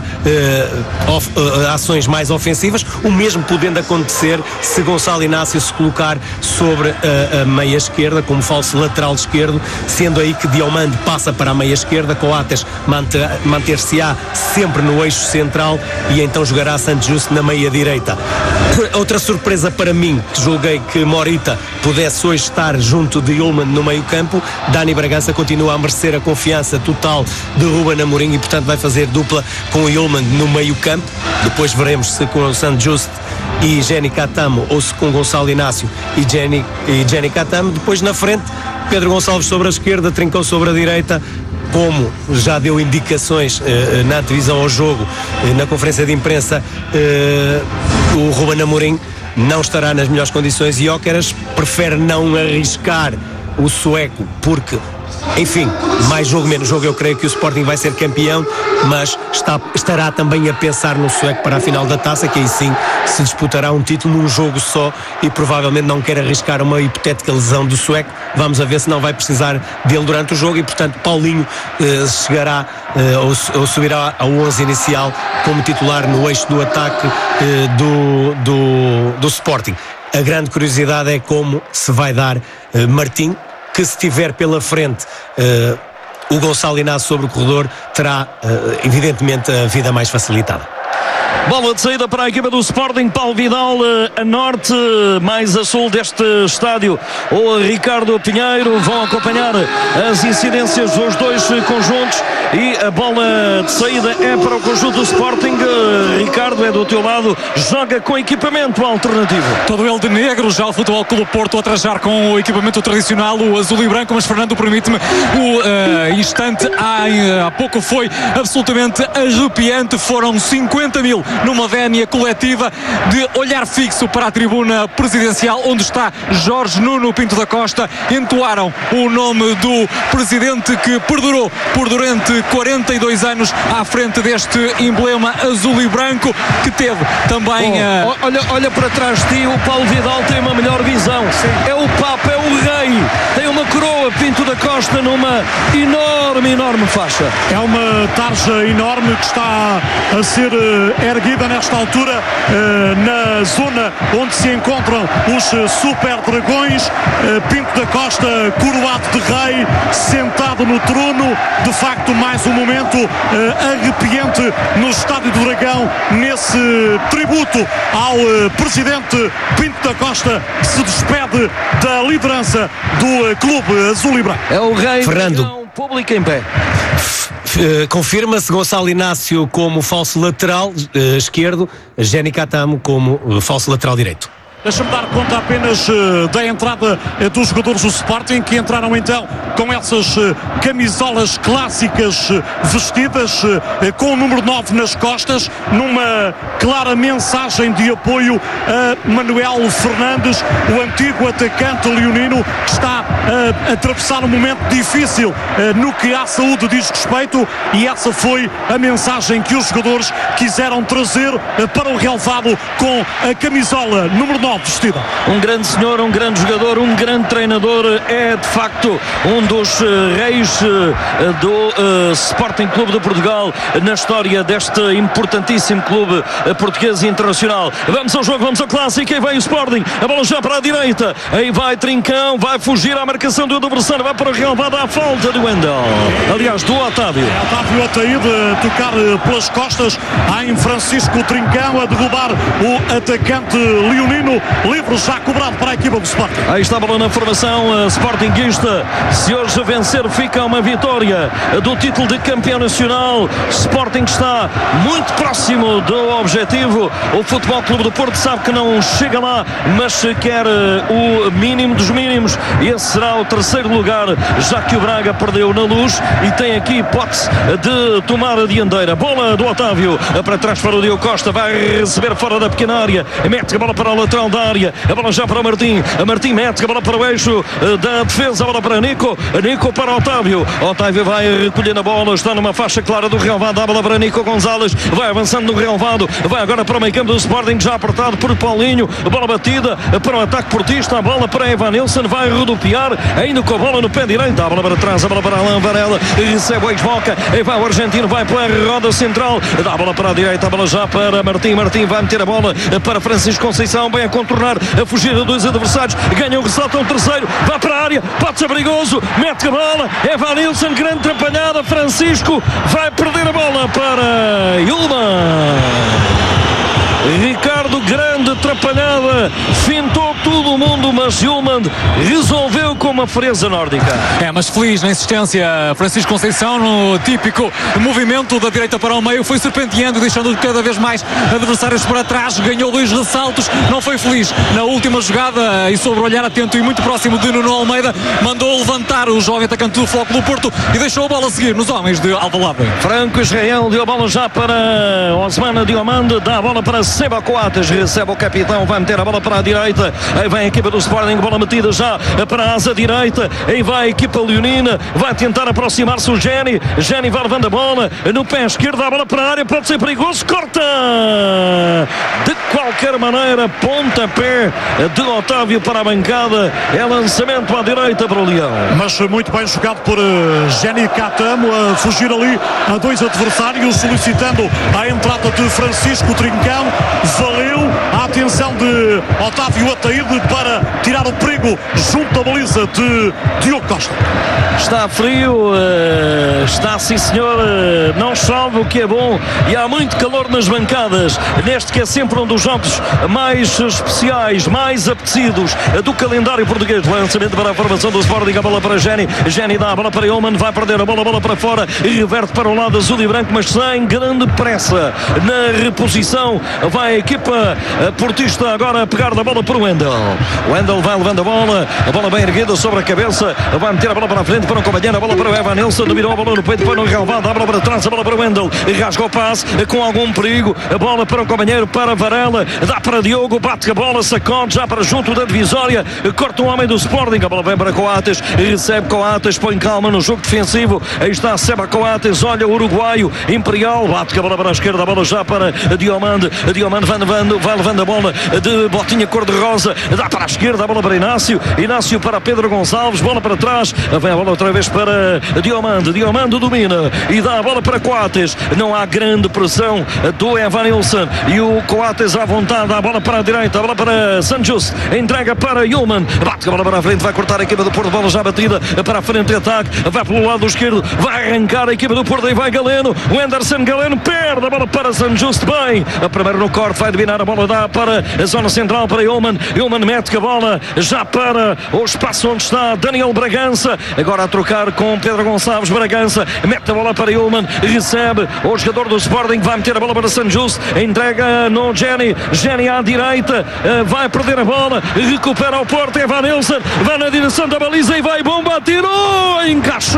uh, of, uh, ações mais ofensivas, o mesmo podendo acontecer se Gonçalo Inácio se colocar sobre uh, a meia esquerda como falso lateral esquerdo, sendo aí que Diomande passa para a meia esquerda, Coates manter, manter-se-á sempre no eixo central e então jogará San Juste na meia direita. Outra surpresa para mim, que julguei que Morita pudesse hoje estar junto de Ullmann no meio campo, Dani Bragança continua a merecer a confiança total de Ruben Amorim e portanto vai fazer dupla com o Ullmann no meio campo. Depois veremos se com o San Juste e Jenny Catamo ou se com Gonçalo Inácio e Jenny, e Jenny Catamo. Depois na frente, Pedro Gonçalves sobre a esquerda, Trincão sobre a direita, como já deu indicações eh, na antevisão ao jogo, eh, na conferência de imprensa, eh, o Ruben Amorim não estará nas melhores condições e Gyökeres prefere não arriscar o sueco, porque, enfim, mais jogo, menos jogo, eu creio que o Sporting vai ser campeão, mas está, estará também a pensar no sueco para a final da taça, que aí sim se disputará um título num jogo só e provavelmente não quer arriscar uma hipotética lesão do sueco. Vamos a ver se não vai precisar dele durante o jogo e, portanto, Paulinho eh, chegará eh, ou, ou subirá ao onze inicial como titular no eixo do ataque eh, do, do, do Sporting. A grande curiosidade é como se vai dar eh, Martim, que se tiver pela frente uh, o Gonçalo Inácio sobre o corredor, terá uh, evidentemente a vida mais facilitada. Bola de saída para a equipa do Sporting. Paulo Vidal a norte, mais a sul deste estádio, o Ricardo Pinheiro. Vão acompanhar as incidências dos dois conjuntos e a bola de saída é para o conjunto do Sporting. Ricardo, é do teu lado, joga com equipamento alternativo. Todo ele de negro, já o Futebol Clube Porto a trajar com o equipamento tradicional, o azul e branco, mas Fernando, permite-me, o uh, instante há, há pouco foi absolutamente arrepiante. Foram cinquenta mil numa vénia coletiva de olhar fixo para a tribuna presidencial, onde está Jorge Nuno Pinto da Costa. Entoaram o nome do presidente que perdurou por durante quarenta e dois anos à frente deste emblema azul e branco, que teve também... Oh, uh... olha, olha para trás de ti, o Paulo Vidal tem uma melhor visão. Sim. É o Papa, é o Rei, tem uma coroa, Pinto da Costa, numa enorme, enorme faixa. É uma tarja enorme que está a ser uh, erguida nesta altura uh, na zona onde se encontram os uh, Super Dragões. uh, Pinto da Costa coroado de rei, sentado no trono. De facto, mais um momento uh, arrepiante no Estádio do Dragão, nesse tributo ao uh, presidente Pinto da Costa, que se despede da liderança do uh, Clube Azul e Branco. É o Rei. Fernando, público em pé. Uh, confirma-se Gonçalo Inácio como falso lateral uh, esquerdo, Jenny Catamo como uh, falso lateral direito. Deixa-me dar conta apenas uh, da entrada uh, dos jogadores do Sporting, que entraram então com essas uh, camisolas clássicas uh, vestidas uh, com o número nove nas costas, numa clara mensagem de apoio a Manuel Fernandes, o antigo atacante leonino, que está uh, a atravessar um momento difícil uh, no que à saúde diz respeito, e essa foi a mensagem que os jogadores quiseram trazer uh, para o relevado com a camisola número nove vestida. Um grande senhor, um grande jogador, um grande treinador, é de facto um dos uh, reis uh, do uh, Sporting Clube de Portugal na história deste importantíssimo clube uh, português e internacional. Vamos ao jogo, vamos ao clássico, e vem o Sporting, a bola já para a direita, aí vai Trincão, vai fugir à marcação do adversário, vai para o relevado, à falta do Wendel, aliás do Otávio. É Otávio Ataíde a tocar pelas costas em Francisco Trincão, a derrubar o atacante leonino. Livre já cobrado para a equipa do Sporting. Aí está a bola na formação uh, sportinguista. Se hoje vencer, fica uma vitória do título de campeão nacional. Sporting está muito próximo do objetivo. O Futebol Clube do Porto sabe que não chega lá, mas quer uh, o mínimo dos mínimos. Esse será o terceiro lugar, já que o Braga perdeu na Luz e tem aqui hipótese de tomar a dianteira. Bola do Otávio para trás para o Diogo Costa, vai receber fora da pequena área, mete a bola para o lateral grande área. A bola já para Martim. A Martim mete a bola para o eixo da defesa. A bola para Nico. Nico para Otávio. Otávio vai recolher a bola. Está numa faixa clara do relvado. A bola para Nico Gonzalez. Vai avançando no relvado. Vai agora para o meio campo do Sporting, já apertado por Paulinho. A bola batida para o ataque portista. A bola para Evanilson. Vai rodopiar. Ainda com a bola no pé direito. A bola para trás. A bola para Alain Varela. Recebe o ex-boca. E vai o argentino. Vai para a roda central. Dá a bola para a direita. A bola já para Martim. Martim vai meter a bola para Francisco Conceição. Vai a contornar. A fugir de dois adversários. Ganha o ressalto um terceiro. Vai para a área. Pode ser perigoso. Mete a bola. Evanilson. Grande atrapalhada. Francisco vai perder a bola para Yulman. Ricardo, grande atrapalhada, fintou todo o mundo, mas Yulman resolveu com uma frieza nórdica. É, mas feliz na insistência, Francisco Conceição, no típico movimento da direita para o meio, foi serpenteando, deixando cada vez mais adversários para trás, ganhou dois ressaltos, não foi feliz na última jogada e sobre o olhar atento e muito próximo de Nuno Almeida, mandou levantar o jovem atacante do Foco do Porto e deixou a bola seguir nos homens de Alvalade. Franco Israel deu a bola já para Osmana Diomande, dá a bola para Seba Coates, recebe o capitão, vai meter a bola para a direita, aí vem a equipa do Sporting, bola metida já para a asa direita, aí vai a equipa leonina, vai tentar aproximar-se o Geni, Geni vai levando a bola, no pé esquerdo, a bola para a área, pode ser perigoso, corta! De qualquer maneira, pontapé de Otávio para a bancada, é lançamento à direita para o Leão. Mas muito bem jogado por Geni Catamo, a fugir ali a dois adversários, solicitando a entrada de Francisco Trincão. Valeu a atenção de Otávio Ataíde para tirar o perigo junto à baliza de Diogo Costa. Está frio, está sim senhor, não chove, o que é bom, e há muito calor nas bancadas, neste que é sempre um dos jogos mais especiais, mais apetecidos do calendário português. Lançamento para a formação do Sporting, a bola para Geni, Geni dá a bola para Yulman, vai perder a bola, a bola para fora, reverte para o lado azul e branco, mas sem grande pressa na reposição. Vai a equipa portista agora a pegar da bola para o Wendel. O Wendel vai levando a bola, a bola bem erguida sobre a cabeça, vai meter a bola para a frente para o companheiro, a bola para o Evanilson, dominou a bola no peito, foi no relvado, a bola para trás, a bola para o Wendel, rasga o passe com algum perigo, a bola para o companheiro, para Varela, dá para Diogo, bate a bola, sacode já para junto da divisória, corta o homem do Sporting, a bola vem para Coates, recebe Coates, põe calma no jogo defensivo, aí está Seba Coates, olha o uruguaio, Imperial, bate a bola para a esquerda, a bola já para Diomande, Diomande vai levando, vai levando a bola de botinha cor-de-rosa, dá para a esquerda, a bola para Inácio, Inácio para Pedro Gonçalves, bola para trás, vem a bola outra vez para Diomande, Diomande domina e dá a bola para Coates, não há grande pressão do Evanilson e o Coates à vontade, dá a bola para a direita, a bola para Sanjus, entrega para Yulman, bate a bola para a frente, vai cortar a equipa do Porto, bola já batida para a frente de ataque, vai pelo lado esquerdo, vai arrancar a equipa do Porto e vai Galeno, o Anderson Galeno perde a bola para Sanjus, bem, a primeira no corte, vai dominar a bola, dá para a zona central para Yulman, Yulman mete a bola já para o espaço onde está Daniel Bragança, agora a trocar com Pedro Gonçalves, Bragança mete a bola para Yulman, recebe o jogador do Sporting, vai meter a bola para Sanjus, entrega no Geni, Geni à direita, vai perder a bola, recupera o Porto, Evanilson, vai na direção da baliza e vai bomba, tirou, encaixou,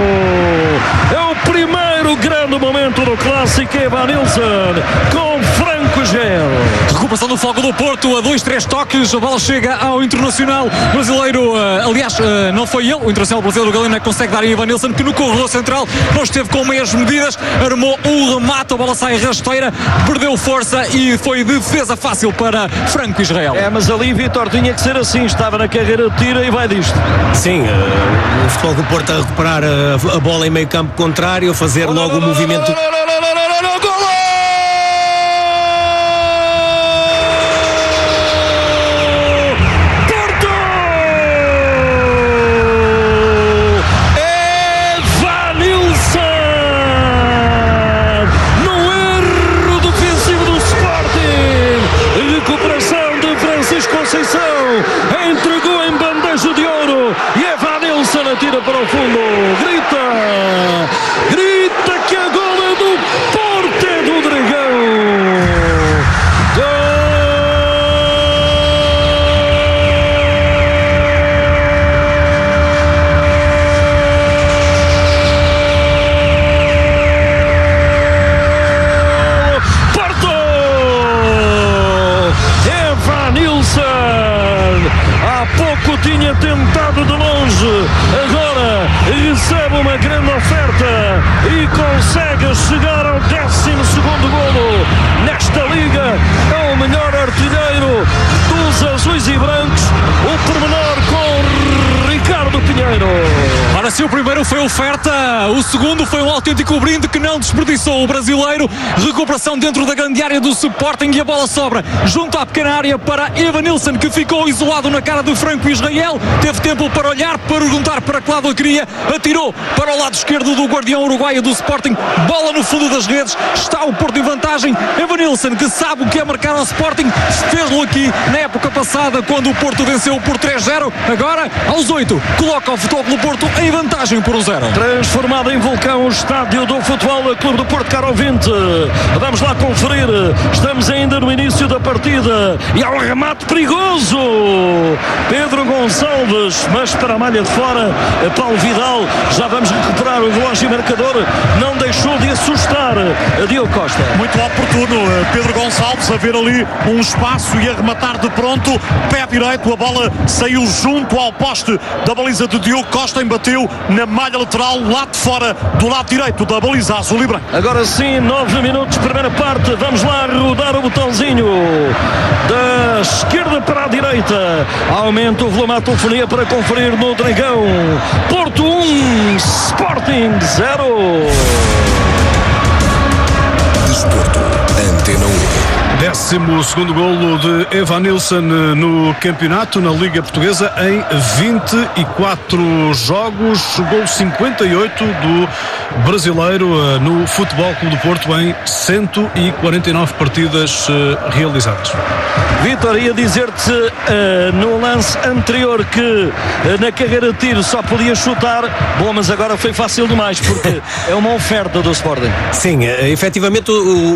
é o primeiro grande momento do clássico, Evanilson com Franco Gel. Recuperação do Foco do Porto, a dois, três toques, a bola chega ao Internacional brasileiro, uh, aliás, uh, não foi ele, o Internacional brasileiro, o Galeno é que consegue dar a Evanilson, que no corredor central não esteve com meias medidas, armou o remate, a bola sai rasteira, perdeu força e foi de defesa fácil para Franco Israel. É, mas ali, Vitor, tinha que ser assim, estava na carreira de tira e vai disto. Sim, uh, o Futebol do Porto a recuperar uh, a bola em meio campo contrário, fazer logo o movimento... Entregou em bandeja de ouro e Evanilson atira para o fundo, grita, grita que a gola é do Porto! Se o primeiro foi oferta, o segundo foi um autêntico brinde que não desperdiçou o brasileiro. Recuperação dentro da grande área do Sporting e a bola sobra junto à pequena área para Evanilson, que ficou isolado na cara do Franco Israel. Teve tempo para olhar, para perguntar para que lado ele queria, atirou para o lado esquerdo do guardião uruguaio do Sporting. Bola no fundo das redes, está o Porto em vantagem. Evanilson, que sabe o que é marcar ao Sporting, fez-lo aqui na época passada quando o Porto venceu por três zero. Agora, aos oito, coloca o Futebol Clube do Porto em vantagem por um zero. Transformado em vulcão o estádio do Futebol Clube do Porto, caro ouvinte. Vamos lá conferir. Estamos ainda no início da partida e há um remate perigoso. Pedro Gonçalves, mas para a malha de fora, Paulo Vidal. Já vamos recuperar o relógio marcador. Não deixou de assustar a Diogo Costa. Muito oportuno Pedro Gonçalves a ver ali um espaço e a rematar de pronto. Pé direito, a bola saiu junto ao poste da baliza de Diogo Costa, embateu na malha lateral, lá de fora do lado direito da baliza azul e branco. Agora sim, nove minutos, primeira parte. Vamos lá rodar o botãozinho da esquerda para a direita. Aumenta o volume à telefonia para conferir no Dragão. Porto um, Sporting zero. Desporto, Antena um. Décimo segundo golo de Evanilson no campeonato, na Liga Portuguesa, em vinte e quatro jogos. Golo cinquenta e oito do brasileiro no Futebol Clube do Porto em cento e quarenta e nove partidas realizadas. Vítor, ia dizer-te uh, no lance anterior que uh, na carreira de tiro só podia chutar. Bom, mas agora foi fácil demais porque é uma oferta do Sporting. Sim, efetivamente o,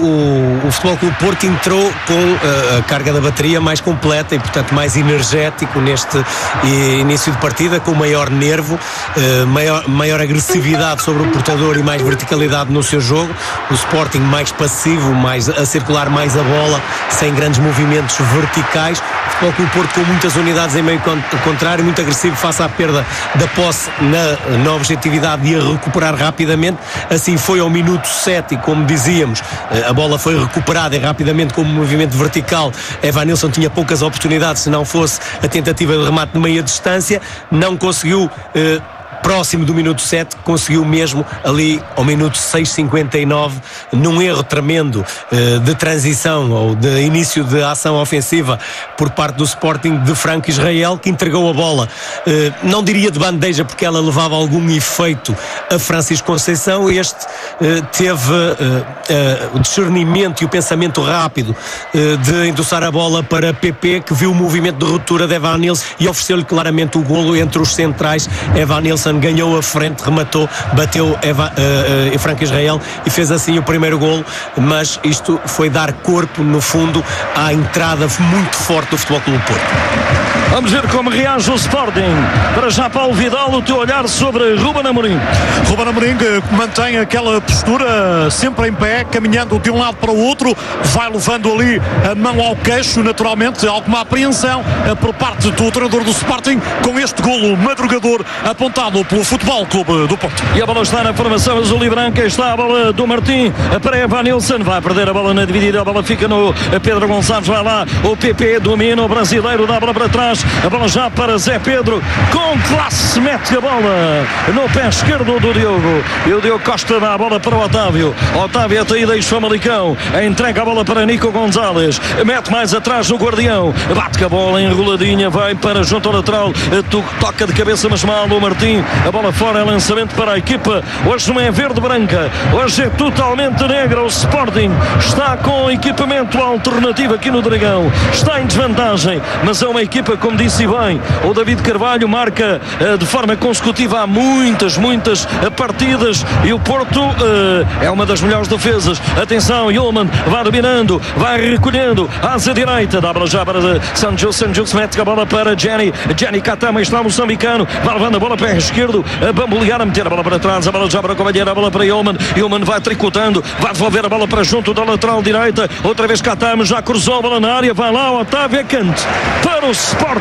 o, o Futebol Clube do Porto entrou com uh, a carga da bateria mais completa e, portanto, mais energético neste uh, início de partida, com maior nervo, uh, maior, maior agressividade sobre o portador e mais verticalidade no seu jogo. O Sporting mais passivo, mais a circular mais a bola, sem grandes movimentos verticais. O Futebol Clube do Porto com muitas unidades em meio contrário, muito agressivo face à perda da posse na, na objetividade de a recuperar rapidamente. Assim foi ao minuto sete e, como dizíamos, a bola foi recuperada e rapidamente com um movimento vertical. Evanilson tinha poucas oportunidades se não fosse a tentativa de remate de meia distância, não conseguiu. Eh, próximo do minuto sete, conseguiu mesmo ali ao minuto seis e cinquenta e nove, num erro tremendo uh, de transição ou de início de ação ofensiva por parte do Sporting de Franco Israel, que entregou a bola, uh, não diria de bandeja porque ela levava algum efeito a Francisco Conceição. Este uh, teve uh, uh, o discernimento e o pensamento rápido uh, de endossar a bola para P P, que viu o movimento de ruptura de Evanilson e ofereceu-lhe claramente o golo entre os centrais. Evanilson ganhou a frente, rematou, bateu Eva, uh, uh, Franco Israel e fez assim o primeiro golo, mas isto foi dar corpo, no fundo, à entrada muito forte do Futebol Clube do Porto. Vamos ver como reage o Sporting. Para já, Paulo Vidal, o teu olhar sobre Ruben Amorim. Ruben Amorim mantém aquela postura sempre em pé, caminhando de um lado para o outro, vai levando ali a mão ao queixo, naturalmente, alguma apreensão por parte do treinador do Sporting com este golo madrugador apontado pelo Futebol Clube do Porto. E a bola está na formação azul e branca, está a bola do Martim para Evanilson, vai perder a bola na dividida, a bola fica no Pedro Gonçalves, vai lá o P P, domina o brasileiro, dá a bola para trás, a bola já para Zé Pedro, com classe mete a bola no pé esquerdo do Diogo, e o Diogo Costa dá a bola para o Otávio, Otávio até aí deixa o Famalicão, entrega a bola para Nico Gonzalez, mete mais atrás o guardião, bate a bola enroladinha, vai para junto ao lateral, toca de cabeça mas mal o Martim, a bola fora, é lançamento para a equipa. Hoje não é verde-branca, hoje é totalmente negra. O Sporting está com equipamento alternativo aqui no Dragão, está em desvantagem, mas é uma equipa, como disse bem o David Carvalho, marca uh, de forma consecutiva há muitas, muitas uh, partidas, e o Porto uh, é uma das melhores defesas. Atenção, Yulman vai dominando, vai recolhendo, asa direita, dá a bola já para Sanjus, Sanjus mete a bola para Jenny, Jenny Katama, está o moçambicano, vai levando a bola para a esquerdo, a bambolear, a meter a bola para trás, a bola já para o companheiro, a bola para Yulman, Yulman vai tricotando, vai devolver a bola para junto da lateral direita, outra vez Katama, já cruzou a bola na área, vai lá o Otávio, é canto para o Sporting.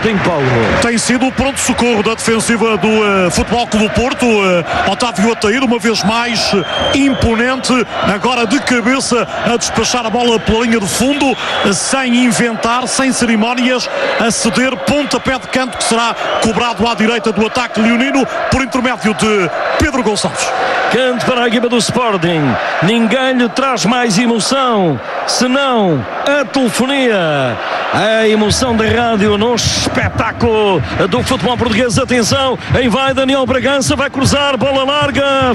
Sporting, Paulo. Tem sido o pronto-socorro da defensiva do uh, Futebol Clube do Porto. uh, Otávio Ataíde, uma vez mais uh, imponente, agora de cabeça a despachar a bola pela linha de fundo, uh, sem inventar, sem cerimónias, a ceder pontapé de canto que será cobrado à direita do ataque leonino por intermédio de Pedro Gonçalves. Canto para a equipa do Sporting. Ninguém lhe traz mais emoção senão a telefonia. A emoção da rádio no espetáculo do futebol português. Atenção, aí vai Daniel Bragança, vai cruzar, bola larga,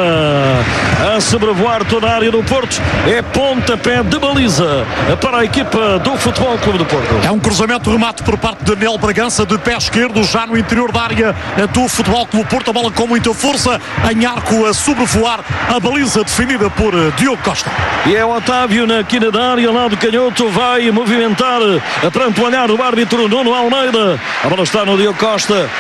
fora. A sobrevoar toda a área do Porto. É pontapé de baliza para a equipa do Futebol Clube do Porto. É um cruzamento, remate por parte de Daniel Bragança, de pé esquerdo, já no interior da área do Futebol Clube do Porto. A bola com muita força, em arco a sobrevoar a baliza defendida por Diogo Costa. E é o Otávio na quina da área, lado canhoto, vai movimentar perante o olhar do árbitro Nuno Almeida. A bola está no Diogo Costa.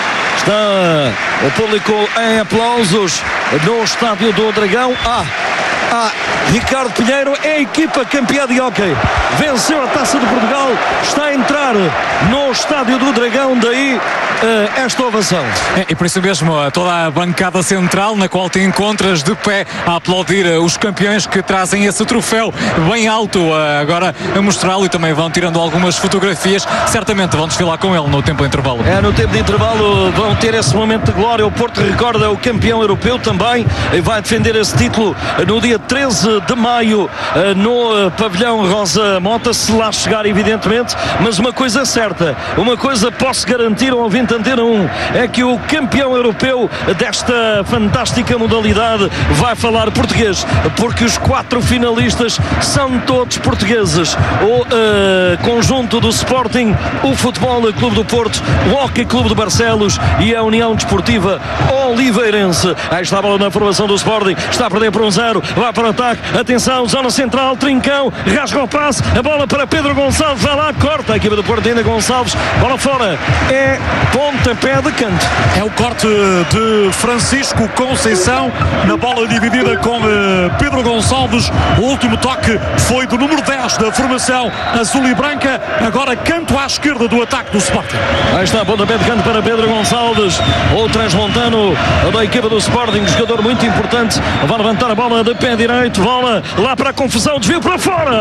Está o público em aplausos no estádio do Dragão. Ah, ah, Ricardo Pinheiro é a equipa campeã de hóquei. Venceu a Taça de Portugal. Está a entrar no estádio do Dragão. Daí uh, esta ovação. É, e por isso mesmo toda a bancada central na qual te encontras de pé a aplaudir os campeões que trazem esse troféu bem alto, uh, agora a mostrá-lo, e também vão tirando algumas fotografias. Certamente vão desfilar com ele no tempo de intervalo. É, no tempo de intervalo vão ter esse momento de glória. O Porto recorda o campeão europeu também, e vai defender esse título no dia treze de maio no pavilhão Rosa Mota, se lá chegar, evidentemente. Mas uma coisa é certa, uma coisa posso garantir ao ouvinte Antena um, é que o campeão europeu desta fantástica modalidade vai falar português, porque os quatro finalistas são todos portugueses. O uh, conjunto do Sporting, o Futebol Clube do Porto, o Hockey Clube de Barcelos e a União Desportiva Oliveirense. Aí está a bola na formação do Sporting, está a perder por um zero, vai para o ataque, atenção, zona central, Trincão, rasga o passe, a bola para Pedro Gonçalves, vai lá, corta a equipa do Porto, ainda Gonçalves, bola fora, é pontapé de canto. É o corte de Francisco Conceição na bola dividida com uh, Pedro Gonçalves. O último toque foi do número dez da formação azul e branca, agora canto à esquerda do ataque do Sporting. Aí está, pontapé de canto para Pedro Gonçalves, o transmontano da equipa do Sporting, jogador muito importante, vai levantar a bola de pé direito, bola lá para a confusão, desvio para fora.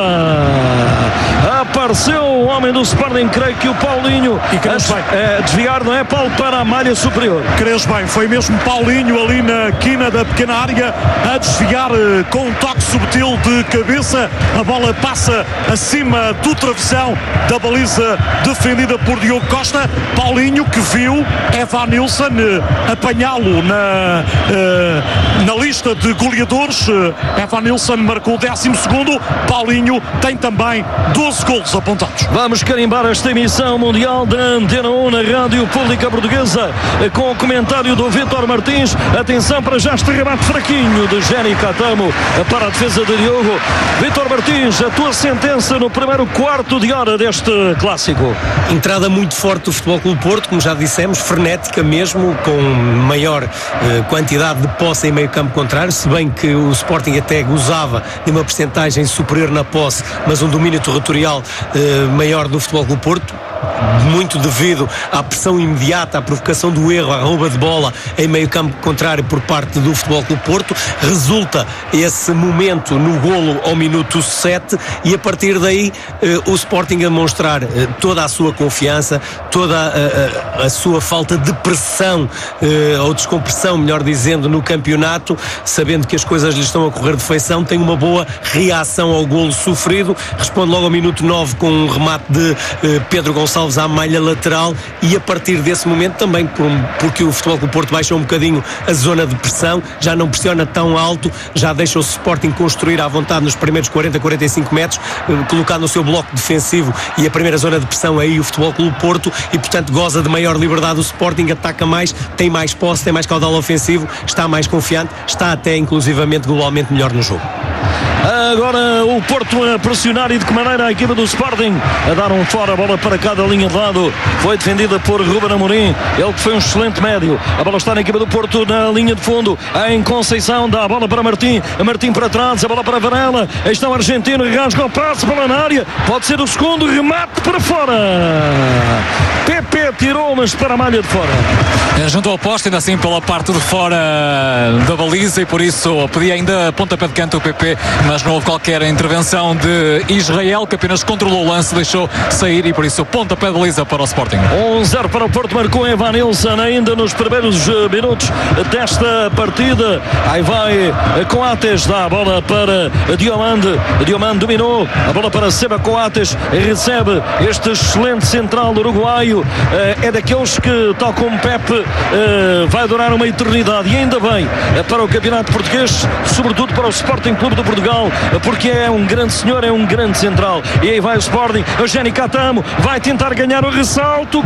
Apareceu o homem do Sporting, creio que o Paulinho, e a, a desviar, não é, Paulo, para a malha superior. Crees bem, foi mesmo Paulinho ali na quina da pequena área a desviar uh, com um toque subtil de cabeça. A bola passa acima do travessão da baliza defendida por Diogo Costa. Paulinho, que viu Evanilson uh, apanhá-lo na, uh, na lista de goleadores. uh, Evanilson marcou o décimo segundo. Paulinho tem também doze golos apontados. Vamos carimbar esta emissão mundial da Antena um na Rádio Pública Portuguesa, com o comentário do Vítor Martins. Atenção para já este rebate fraquinho de Jenny Catamo para a defesa de Diogo. Vítor Martins, a tua sentença no primeiro quarto de hora deste clássico. Entrada muito forte do Futebol Clube do Porto, como já dissemos, frenética mesmo, com maior eh, quantidade de posse em meio campo contrário, se bem que o Sporting até gozava de uma percentagem superior na posse, mas um domínio territorial eh, maior do Futebol Clube do Porto, muito devido à pressão imediata, à provocação do erro, à rouba de bola em meio campo contrário por parte do Futebol Clube do Porto. Resulta esse momento no golo ao minuto sete, e a partir daí eh, o Sporting a demonstrar eh, toda a sua confiança, toda a, a, a sua falta de pressão eh, ou descompressão, melhor dizendo, no campeonato, sabendo que as coisas lhe estão a correr de feição. Tem uma boa reação ao golo sofrido, responde logo ao minuto nove com um remate de eh, Pedro Gonçalves à malha lateral, e a partir desse momento também, por, porque o Futebol Clube do Porto baixou um bocadinho a zona de pressão, já não pressiona tão alto, já deixa o Sporting construir à vontade nos primeiros quarenta, quarenta e cinco metros, eh, colocar no seu bloco defensivo, e a primeira zona de pressão aí o Futebol Clube do Porto, e portanto goza de maior liberdade o Sporting, ataca mais, tem mais posse, tem mais caudal ofensivo, está mais confiante, está até inclusivamente globalmente melhor no jogo. Agora o Porto a pressionar e de que maneira a equipa do Sporting a dar um fora, a bola para cada linha de lado, foi defendida por Ruben Amorim, ele que foi um excelente médio. A bola está na equipa do Porto na linha de fundo, em Conceição, dá a bola para Martim, Martim para trás, a bola para Varela, aí está o argentino, rasga o passe, bola na área, pode ser o segundo, remate para fora. Pepe tirou, mas para a malha de fora. Juntou ao poste, ainda assim pela parte de fora da baliza, e por isso pedia ainda pontapé de canto o P P, mas não houve qualquer intervenção de Israel, que apenas controlou o lance, deixou sair, e por isso pontapé de baliza para o Sporting. um zero para o Porto, marcou Evanilson ainda nos primeiros minutos desta partida. Aí vai Coates, dá a bola para Diomande, Diomande dominou, a bola para Seba Coates, recebe este excelente central uruguaio, é daqueles que, tal como Pepe, vai durar uma eternidade, e ainda bem para o campeonato português, sobretudo para o Sporting Clube de Portugal, porque é um grande senhor, é um grande central. E aí vai o Sporting, Eugénio Catamo vai tentar ganhar o ressalto,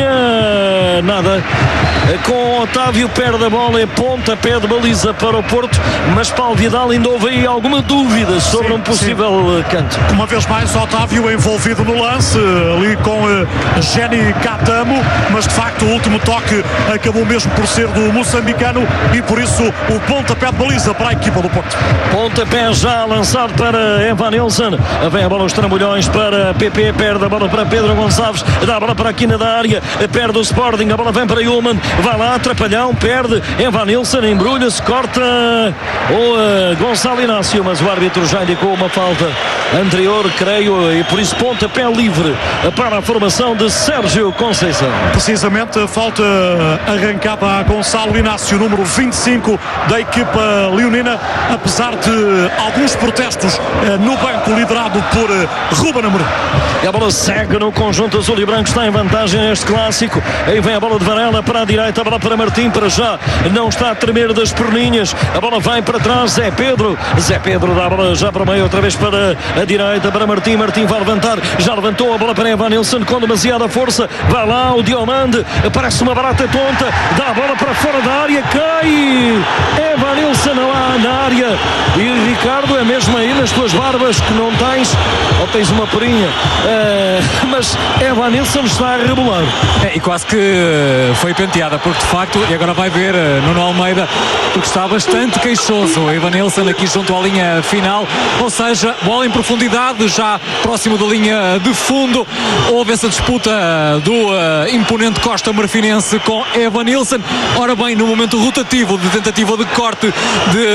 ganha nada com Otávio, perde a bola, é pontapé de baliza para o Porto, mas Paulo Vidal ainda houve aí alguma dúvida sobre sim, um possível sim. canto. Uma vez mais Otávio envolvido no lance ali com Eugénio Catamo, mas de facto o último toque acabou mesmo por ser do moçambicano, e por isso o pontapé de baliza para a equipa do Porto. Pontapé já lançado para Evanilson, vem a bola aos trambolhões para P P, perde a bola para Pedro Gonçalves, dá a bola para a quina da área, perde o Sporting, a bola vem para Ullmann, vai lá, atrapalhão, perde Evanilson, embrulha-se, corta o uh, Gonçalo Inácio, mas o árbitro já indicou uma falta anterior, creio, e por isso pontapé livre para a formação de Sérgio Conceição. Precisamente a falta arrancada a Gonçalo Inácio, número vinte e cinco da equipa leonina, apesar de alguns protestos eh, no banco liderado por eh, Ruben Amorim. E a bola segue no conjunto azul e branco, está em vantagem neste clássico. Aí vem a bola de Varela para a direita, a bola para Martim, para já não está a tremer das perninhas, a bola vai para trás, Zé Pedro, Zé Pedro dá a bola já para o meio, outra vez para a direita, para Martim, Martim vai levantar, já levantou a bola para Evanilson com demasiada força, vai lá o Diomande, parece uma barata tonta, dá a bola para fora da área, cai Evanilson lá na área, e Ricardo, é mesmo aí nas tuas barbas que não tens, ou tens uma porinha, uh, mas Evanilson está a rebolar. É, e quase que foi penteada, porque de facto, e agora vai ver Nuno Almeida, porque está bastante queixoso Evanilson aqui junto à linha final, ou seja, bola em profundidade, já próximo da linha de fundo. Houve essa disputa do uh, imponente Costa Marfinense com Evanilson. Ora bem, no momento rotativo de tentativa de corte de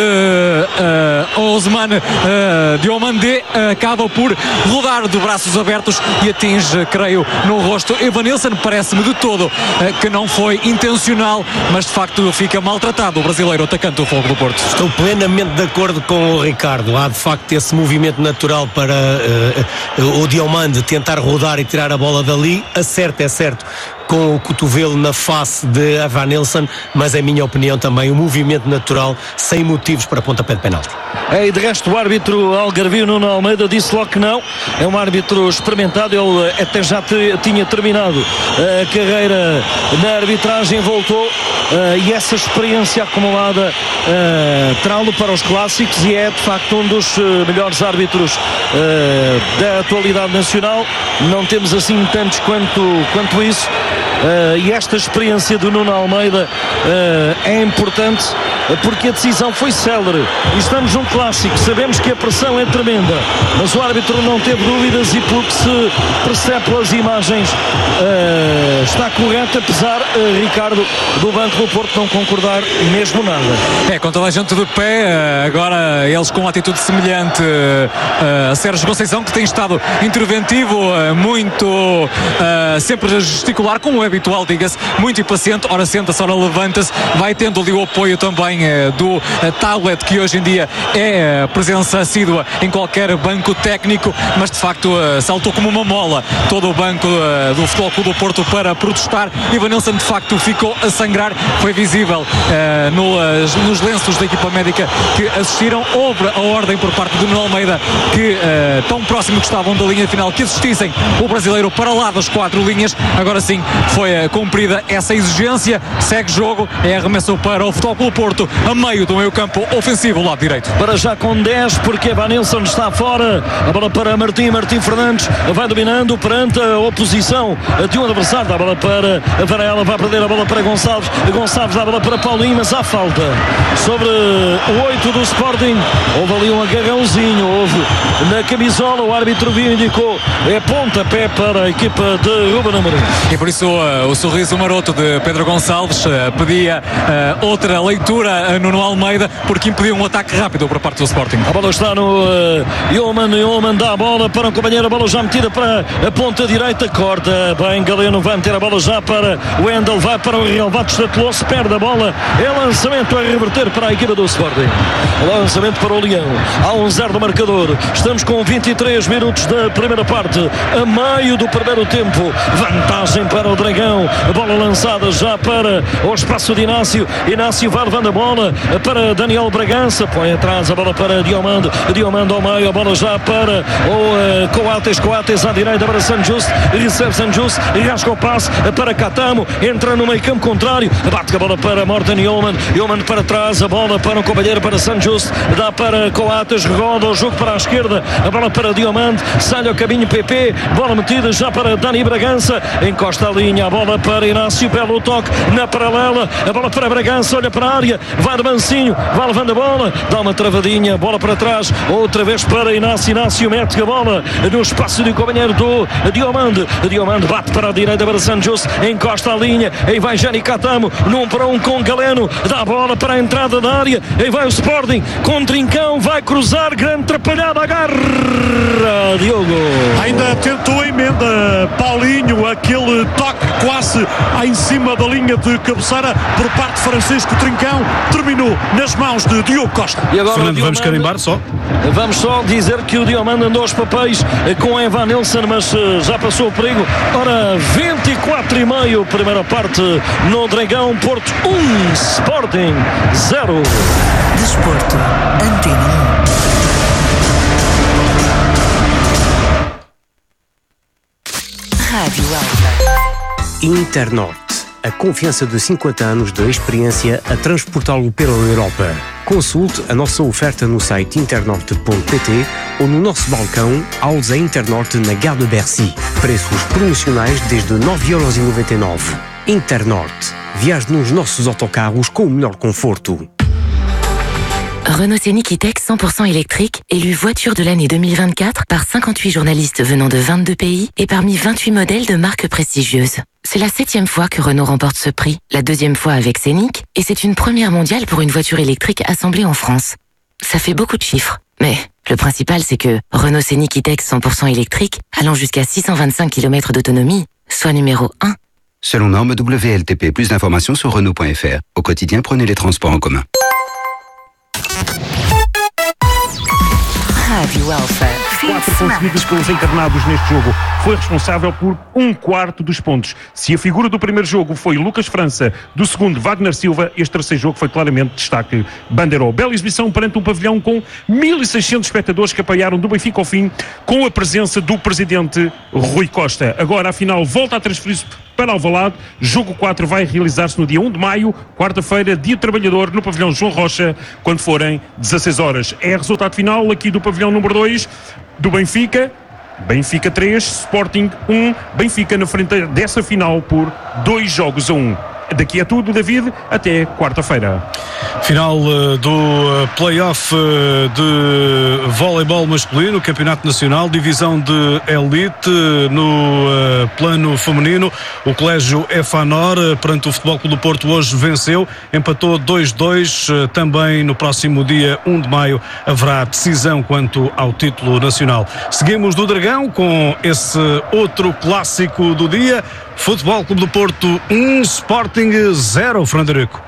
uh, Osman uh, Diomande, uh, acaba por rodar de braços abertos e atinge, creio, no rosto Evanilson. Parece-me de todo uh, que não foi intencional, mas de facto fica maltratado o brasileiro atacante do Fogo do Porto. Estou plenamente de acordo com o Ricardo. Há de facto esse movimento natural para uh, uh, o Diomande tentar rodar e tirar a bola dali. Acerta, é certo, com o cotovelo na face de Evanilson, mas em minha opinião também um movimento natural sem motivos para pontapé de penalti. É, e de resto o árbitro algarvio Nuno Almeida disse logo que não, é um árbitro experimentado, ele até já te, tinha terminado a carreira na arbitragem, voltou uh, e essa experiência acumulada uh, trá-lo para os clássicos, e é de facto um dos uh, melhores árbitros uh, da atualidade nacional. Não temos assim tantos quanto, quanto isso. Uh, e esta experiência do Nuno Almeida uh, é importante, porque a decisão foi célere e estamos num clássico, sabemos que a pressão é tremenda, mas o árbitro não teve dúvidas, e pelo que se percebe pelas imagens uh, está correto, apesar, uh, Ricardo, do Banco do Porto não concordar mesmo nada. É, com toda a gente de pé, agora eles com uma atitude semelhante uh, a Sérgio Conceição, que tem estado interventivo, uh, muito uh, sempre a gesticular, como é habitual, diga-se, muito impaciente, ora senta-se, ora levanta-se, vai tendo ali o apoio também uh, do uh, tablet, que hoje em dia é uh, presença assídua em qualquer banco técnico, mas de facto uh, saltou como uma mola todo o banco uh, do Futebol Clube do Porto para protestar. Evanilson de facto ficou a sangrar, foi visível uh, no, uh, nos lenços da equipa médica que assistiram. Houve a ordem por parte do Nuno Almeida que uh, tão próximo que estavam da linha final que assistissem o brasileiro para lá das quatro linhas. Agora sim foi foi cumprida essa exigência. Segue jogo, é arremesso para o Futebol Clube do Porto a meio do meio campo ofensivo, lado direito. Para já com dez, porque Evanilson está fora. A bola para Martim, Martim Fernandes vai dominando perante a oposição de um adversário. Dá a bola para Varela, vai perder a bola para Gonçalves. Gonçalves dá a bola para Paulinho, mas há falta sobre o oito do Sporting. Houve ali um agarrãozinho, houve na camisola. O árbitro viu e indicou é pontapé para a equipa de Ruben Amorim. E por isso uh, o sorriso maroto de Pedro Gonçalves uh, pedia uh, outra leitura uh, no Almeida, porque impediu um ataque rápido por parte do Sporting. A bola está no uh, Yeoman, Yeoman dá a bola para um companheiro, a bola já metida para a ponta direita, corta bem, Galeno vai meter a bola já para o Wendel, vai para o Real Vatos da Tolosse, perde a bola, é lançamento a reverter para a equipa do Sporting. Lançamento para o Leão, há um zero do marcador, estamos com vinte e três minutos da primeira parte, a meio do primeiro tempo, vantagem para o Dragão, a bola lançada já para o espaço de Inácio, Inácio vai levando a bola para Daniel Bragança, põe atrás a bola para Diomando, Diomando ao meio, a bola já para o uh, Coates, Coates à direita para Sanjus, recebe Sanjus, rasga o passe para Catamo, entra no meio campo contrário, bate a bola para Morten Yeoman, Yeoman para trás, a bola para um companheiro para Sanjus, dá para Coates, roda o jogo para a esquerda, a bola para Diomando, sai ao caminho P P, bola metida já para Dani Bragança, encosta a linha, a bola para Inácio, belo toque na paralela, a bola para Bragança, olha para a área, vai de mansinho, vai levando a bola, dá uma travadinha, bola para trás, outra vez para Inácio, Inácio mete a bola no espaço do companheiro do Diomande, Diomande bate para a direita para Sanjus, encosta a linha, aí vai Jani Catamo, num para um com Galeno, dá a bola para a entrada da área, aí vai o Sporting, com Trincão, vai cruzar, grande atrapalhada, agarra Diogo. Ainda tentou a emenda Paulinho, aquele toque quase em cima da linha de cabeceira por parte de Francisco Trincão, terminou nas mãos de Diogo Costa. E agora Fernando, vamos carimbar só. Vamos só dizer que o Diomando andou aos papéis com Evanilson, mas já passou o perigo. Ora, vinte e quatro e meio, primeira parte no Dragão, Porto um, Sporting zero. Desporto, Antena um. Rádio Alfa. Internorte, a confiança de cinquenta anos de experiência a transportá-lo pela Europa. Consulte a nossa oferta no site internorte ponto pt ou no nosso balcão Alza Internorte na Gare de Bercy. Preços promocionais desde nove euros e noventa e nove. Internorte. Viaje nos nossos autocarros com o melhor conforto. Renault Scénic E-Tech cent pour cent électrique, élu voiture de l'année deux mille vingt-quatre par cinquante-huit journalistes venant de vingt-deux pays et parmi vingt-huit modèles de marques prestigieuses. C'est la septième fois que Renault remporte ce prix, la deuxième fois avec Scénic, et c'est une première mondiale pour une voiture électrique assemblée en France. Ça fait beaucoup de chiffres, mais le principal c'est que Renault Scénic E-Tech cent pour cent électrique, allant jusqu'à six cent vingt-cinq kilomètres d'autonomie, soit numéro un. Selon norme W L T P, plus d'informations sur Renault point F R. Au quotidien, prenez les transports en commun. Rádio Alfa. Quatro conseguidas pelos encarnados neste jogo. Foi responsável por um quarto dos pontos. Se a figura do primeiro jogo foi Lucas França, do segundo Wagner Silva, este terceiro jogo foi claramente destaque Bandeirão. Bela exibição perante um pavilhão com mil e seiscentos espectadores que apoiaram do Benfica ao fim, com a presença do presidente Rui Costa. Agora, afinal, volta a transferir-se para Alvalade. Jogo quatro vai realizar-se no dia um de maio, quarta-feira, dia trabalhador, no pavilhão João Rocha, quando forem dezasseis horas. É resultado final aqui do pavilhão número dois do Benfica. Benfica três, Sporting um. Benfica na frente dessa final por dois jogos a um. Daqui é tudo, David, até quarta-feira. Final uh, do uh, play-off uh, de voleibol masculino, Campeonato Nacional, divisão de elite uh, no uh, plano feminino. O Colégio Efanor, uh, perante o Futebol Clube do Porto, hoje venceu, empatou dois a dois. Uh, também no próximo dia um de maio haverá decisão quanto ao título nacional. Seguimos do Dragão com esse outro clássico do dia. Futebol Clube do Porto um, Sporting zero, Frederico.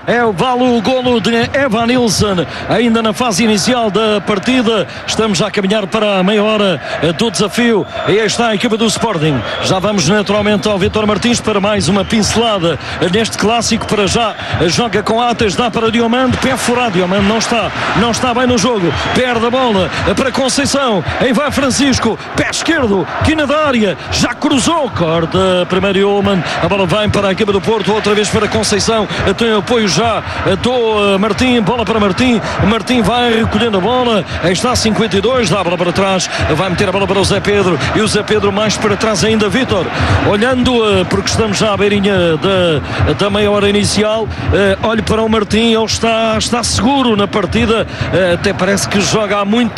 é, vale o golo de Evanilson, ainda na fase inicial da partida. Estamos já a caminhar para a meia hora do desafio e aí está a equipa do Sporting. Já vamos naturalmente ao Vítor Martins para mais uma pincelada neste clássico. Para já joga com Atas, dá para Diomande, pé furado, Diomande não está, não está bem no jogo, perde a bola para Conceição, aí vai Francisco, pé esquerdo, quina da área, já cruzou, corta primeiro Diomande, a bola vai para a equipa do Porto, outra vez para Conceição, tem apoio já do Martim, bola para Martim, Martim vai recolhendo a bola, aí está cinquenta e dois, dá a bola para trás, vai meter a bola para o Zé Pedro, e o Zé Pedro mais para trás ainda, Vítor, olhando, porque estamos já à beirinha da, da meia hora inicial, olhe para o Martim, ele está, está seguro na partida, até parece que joga há muito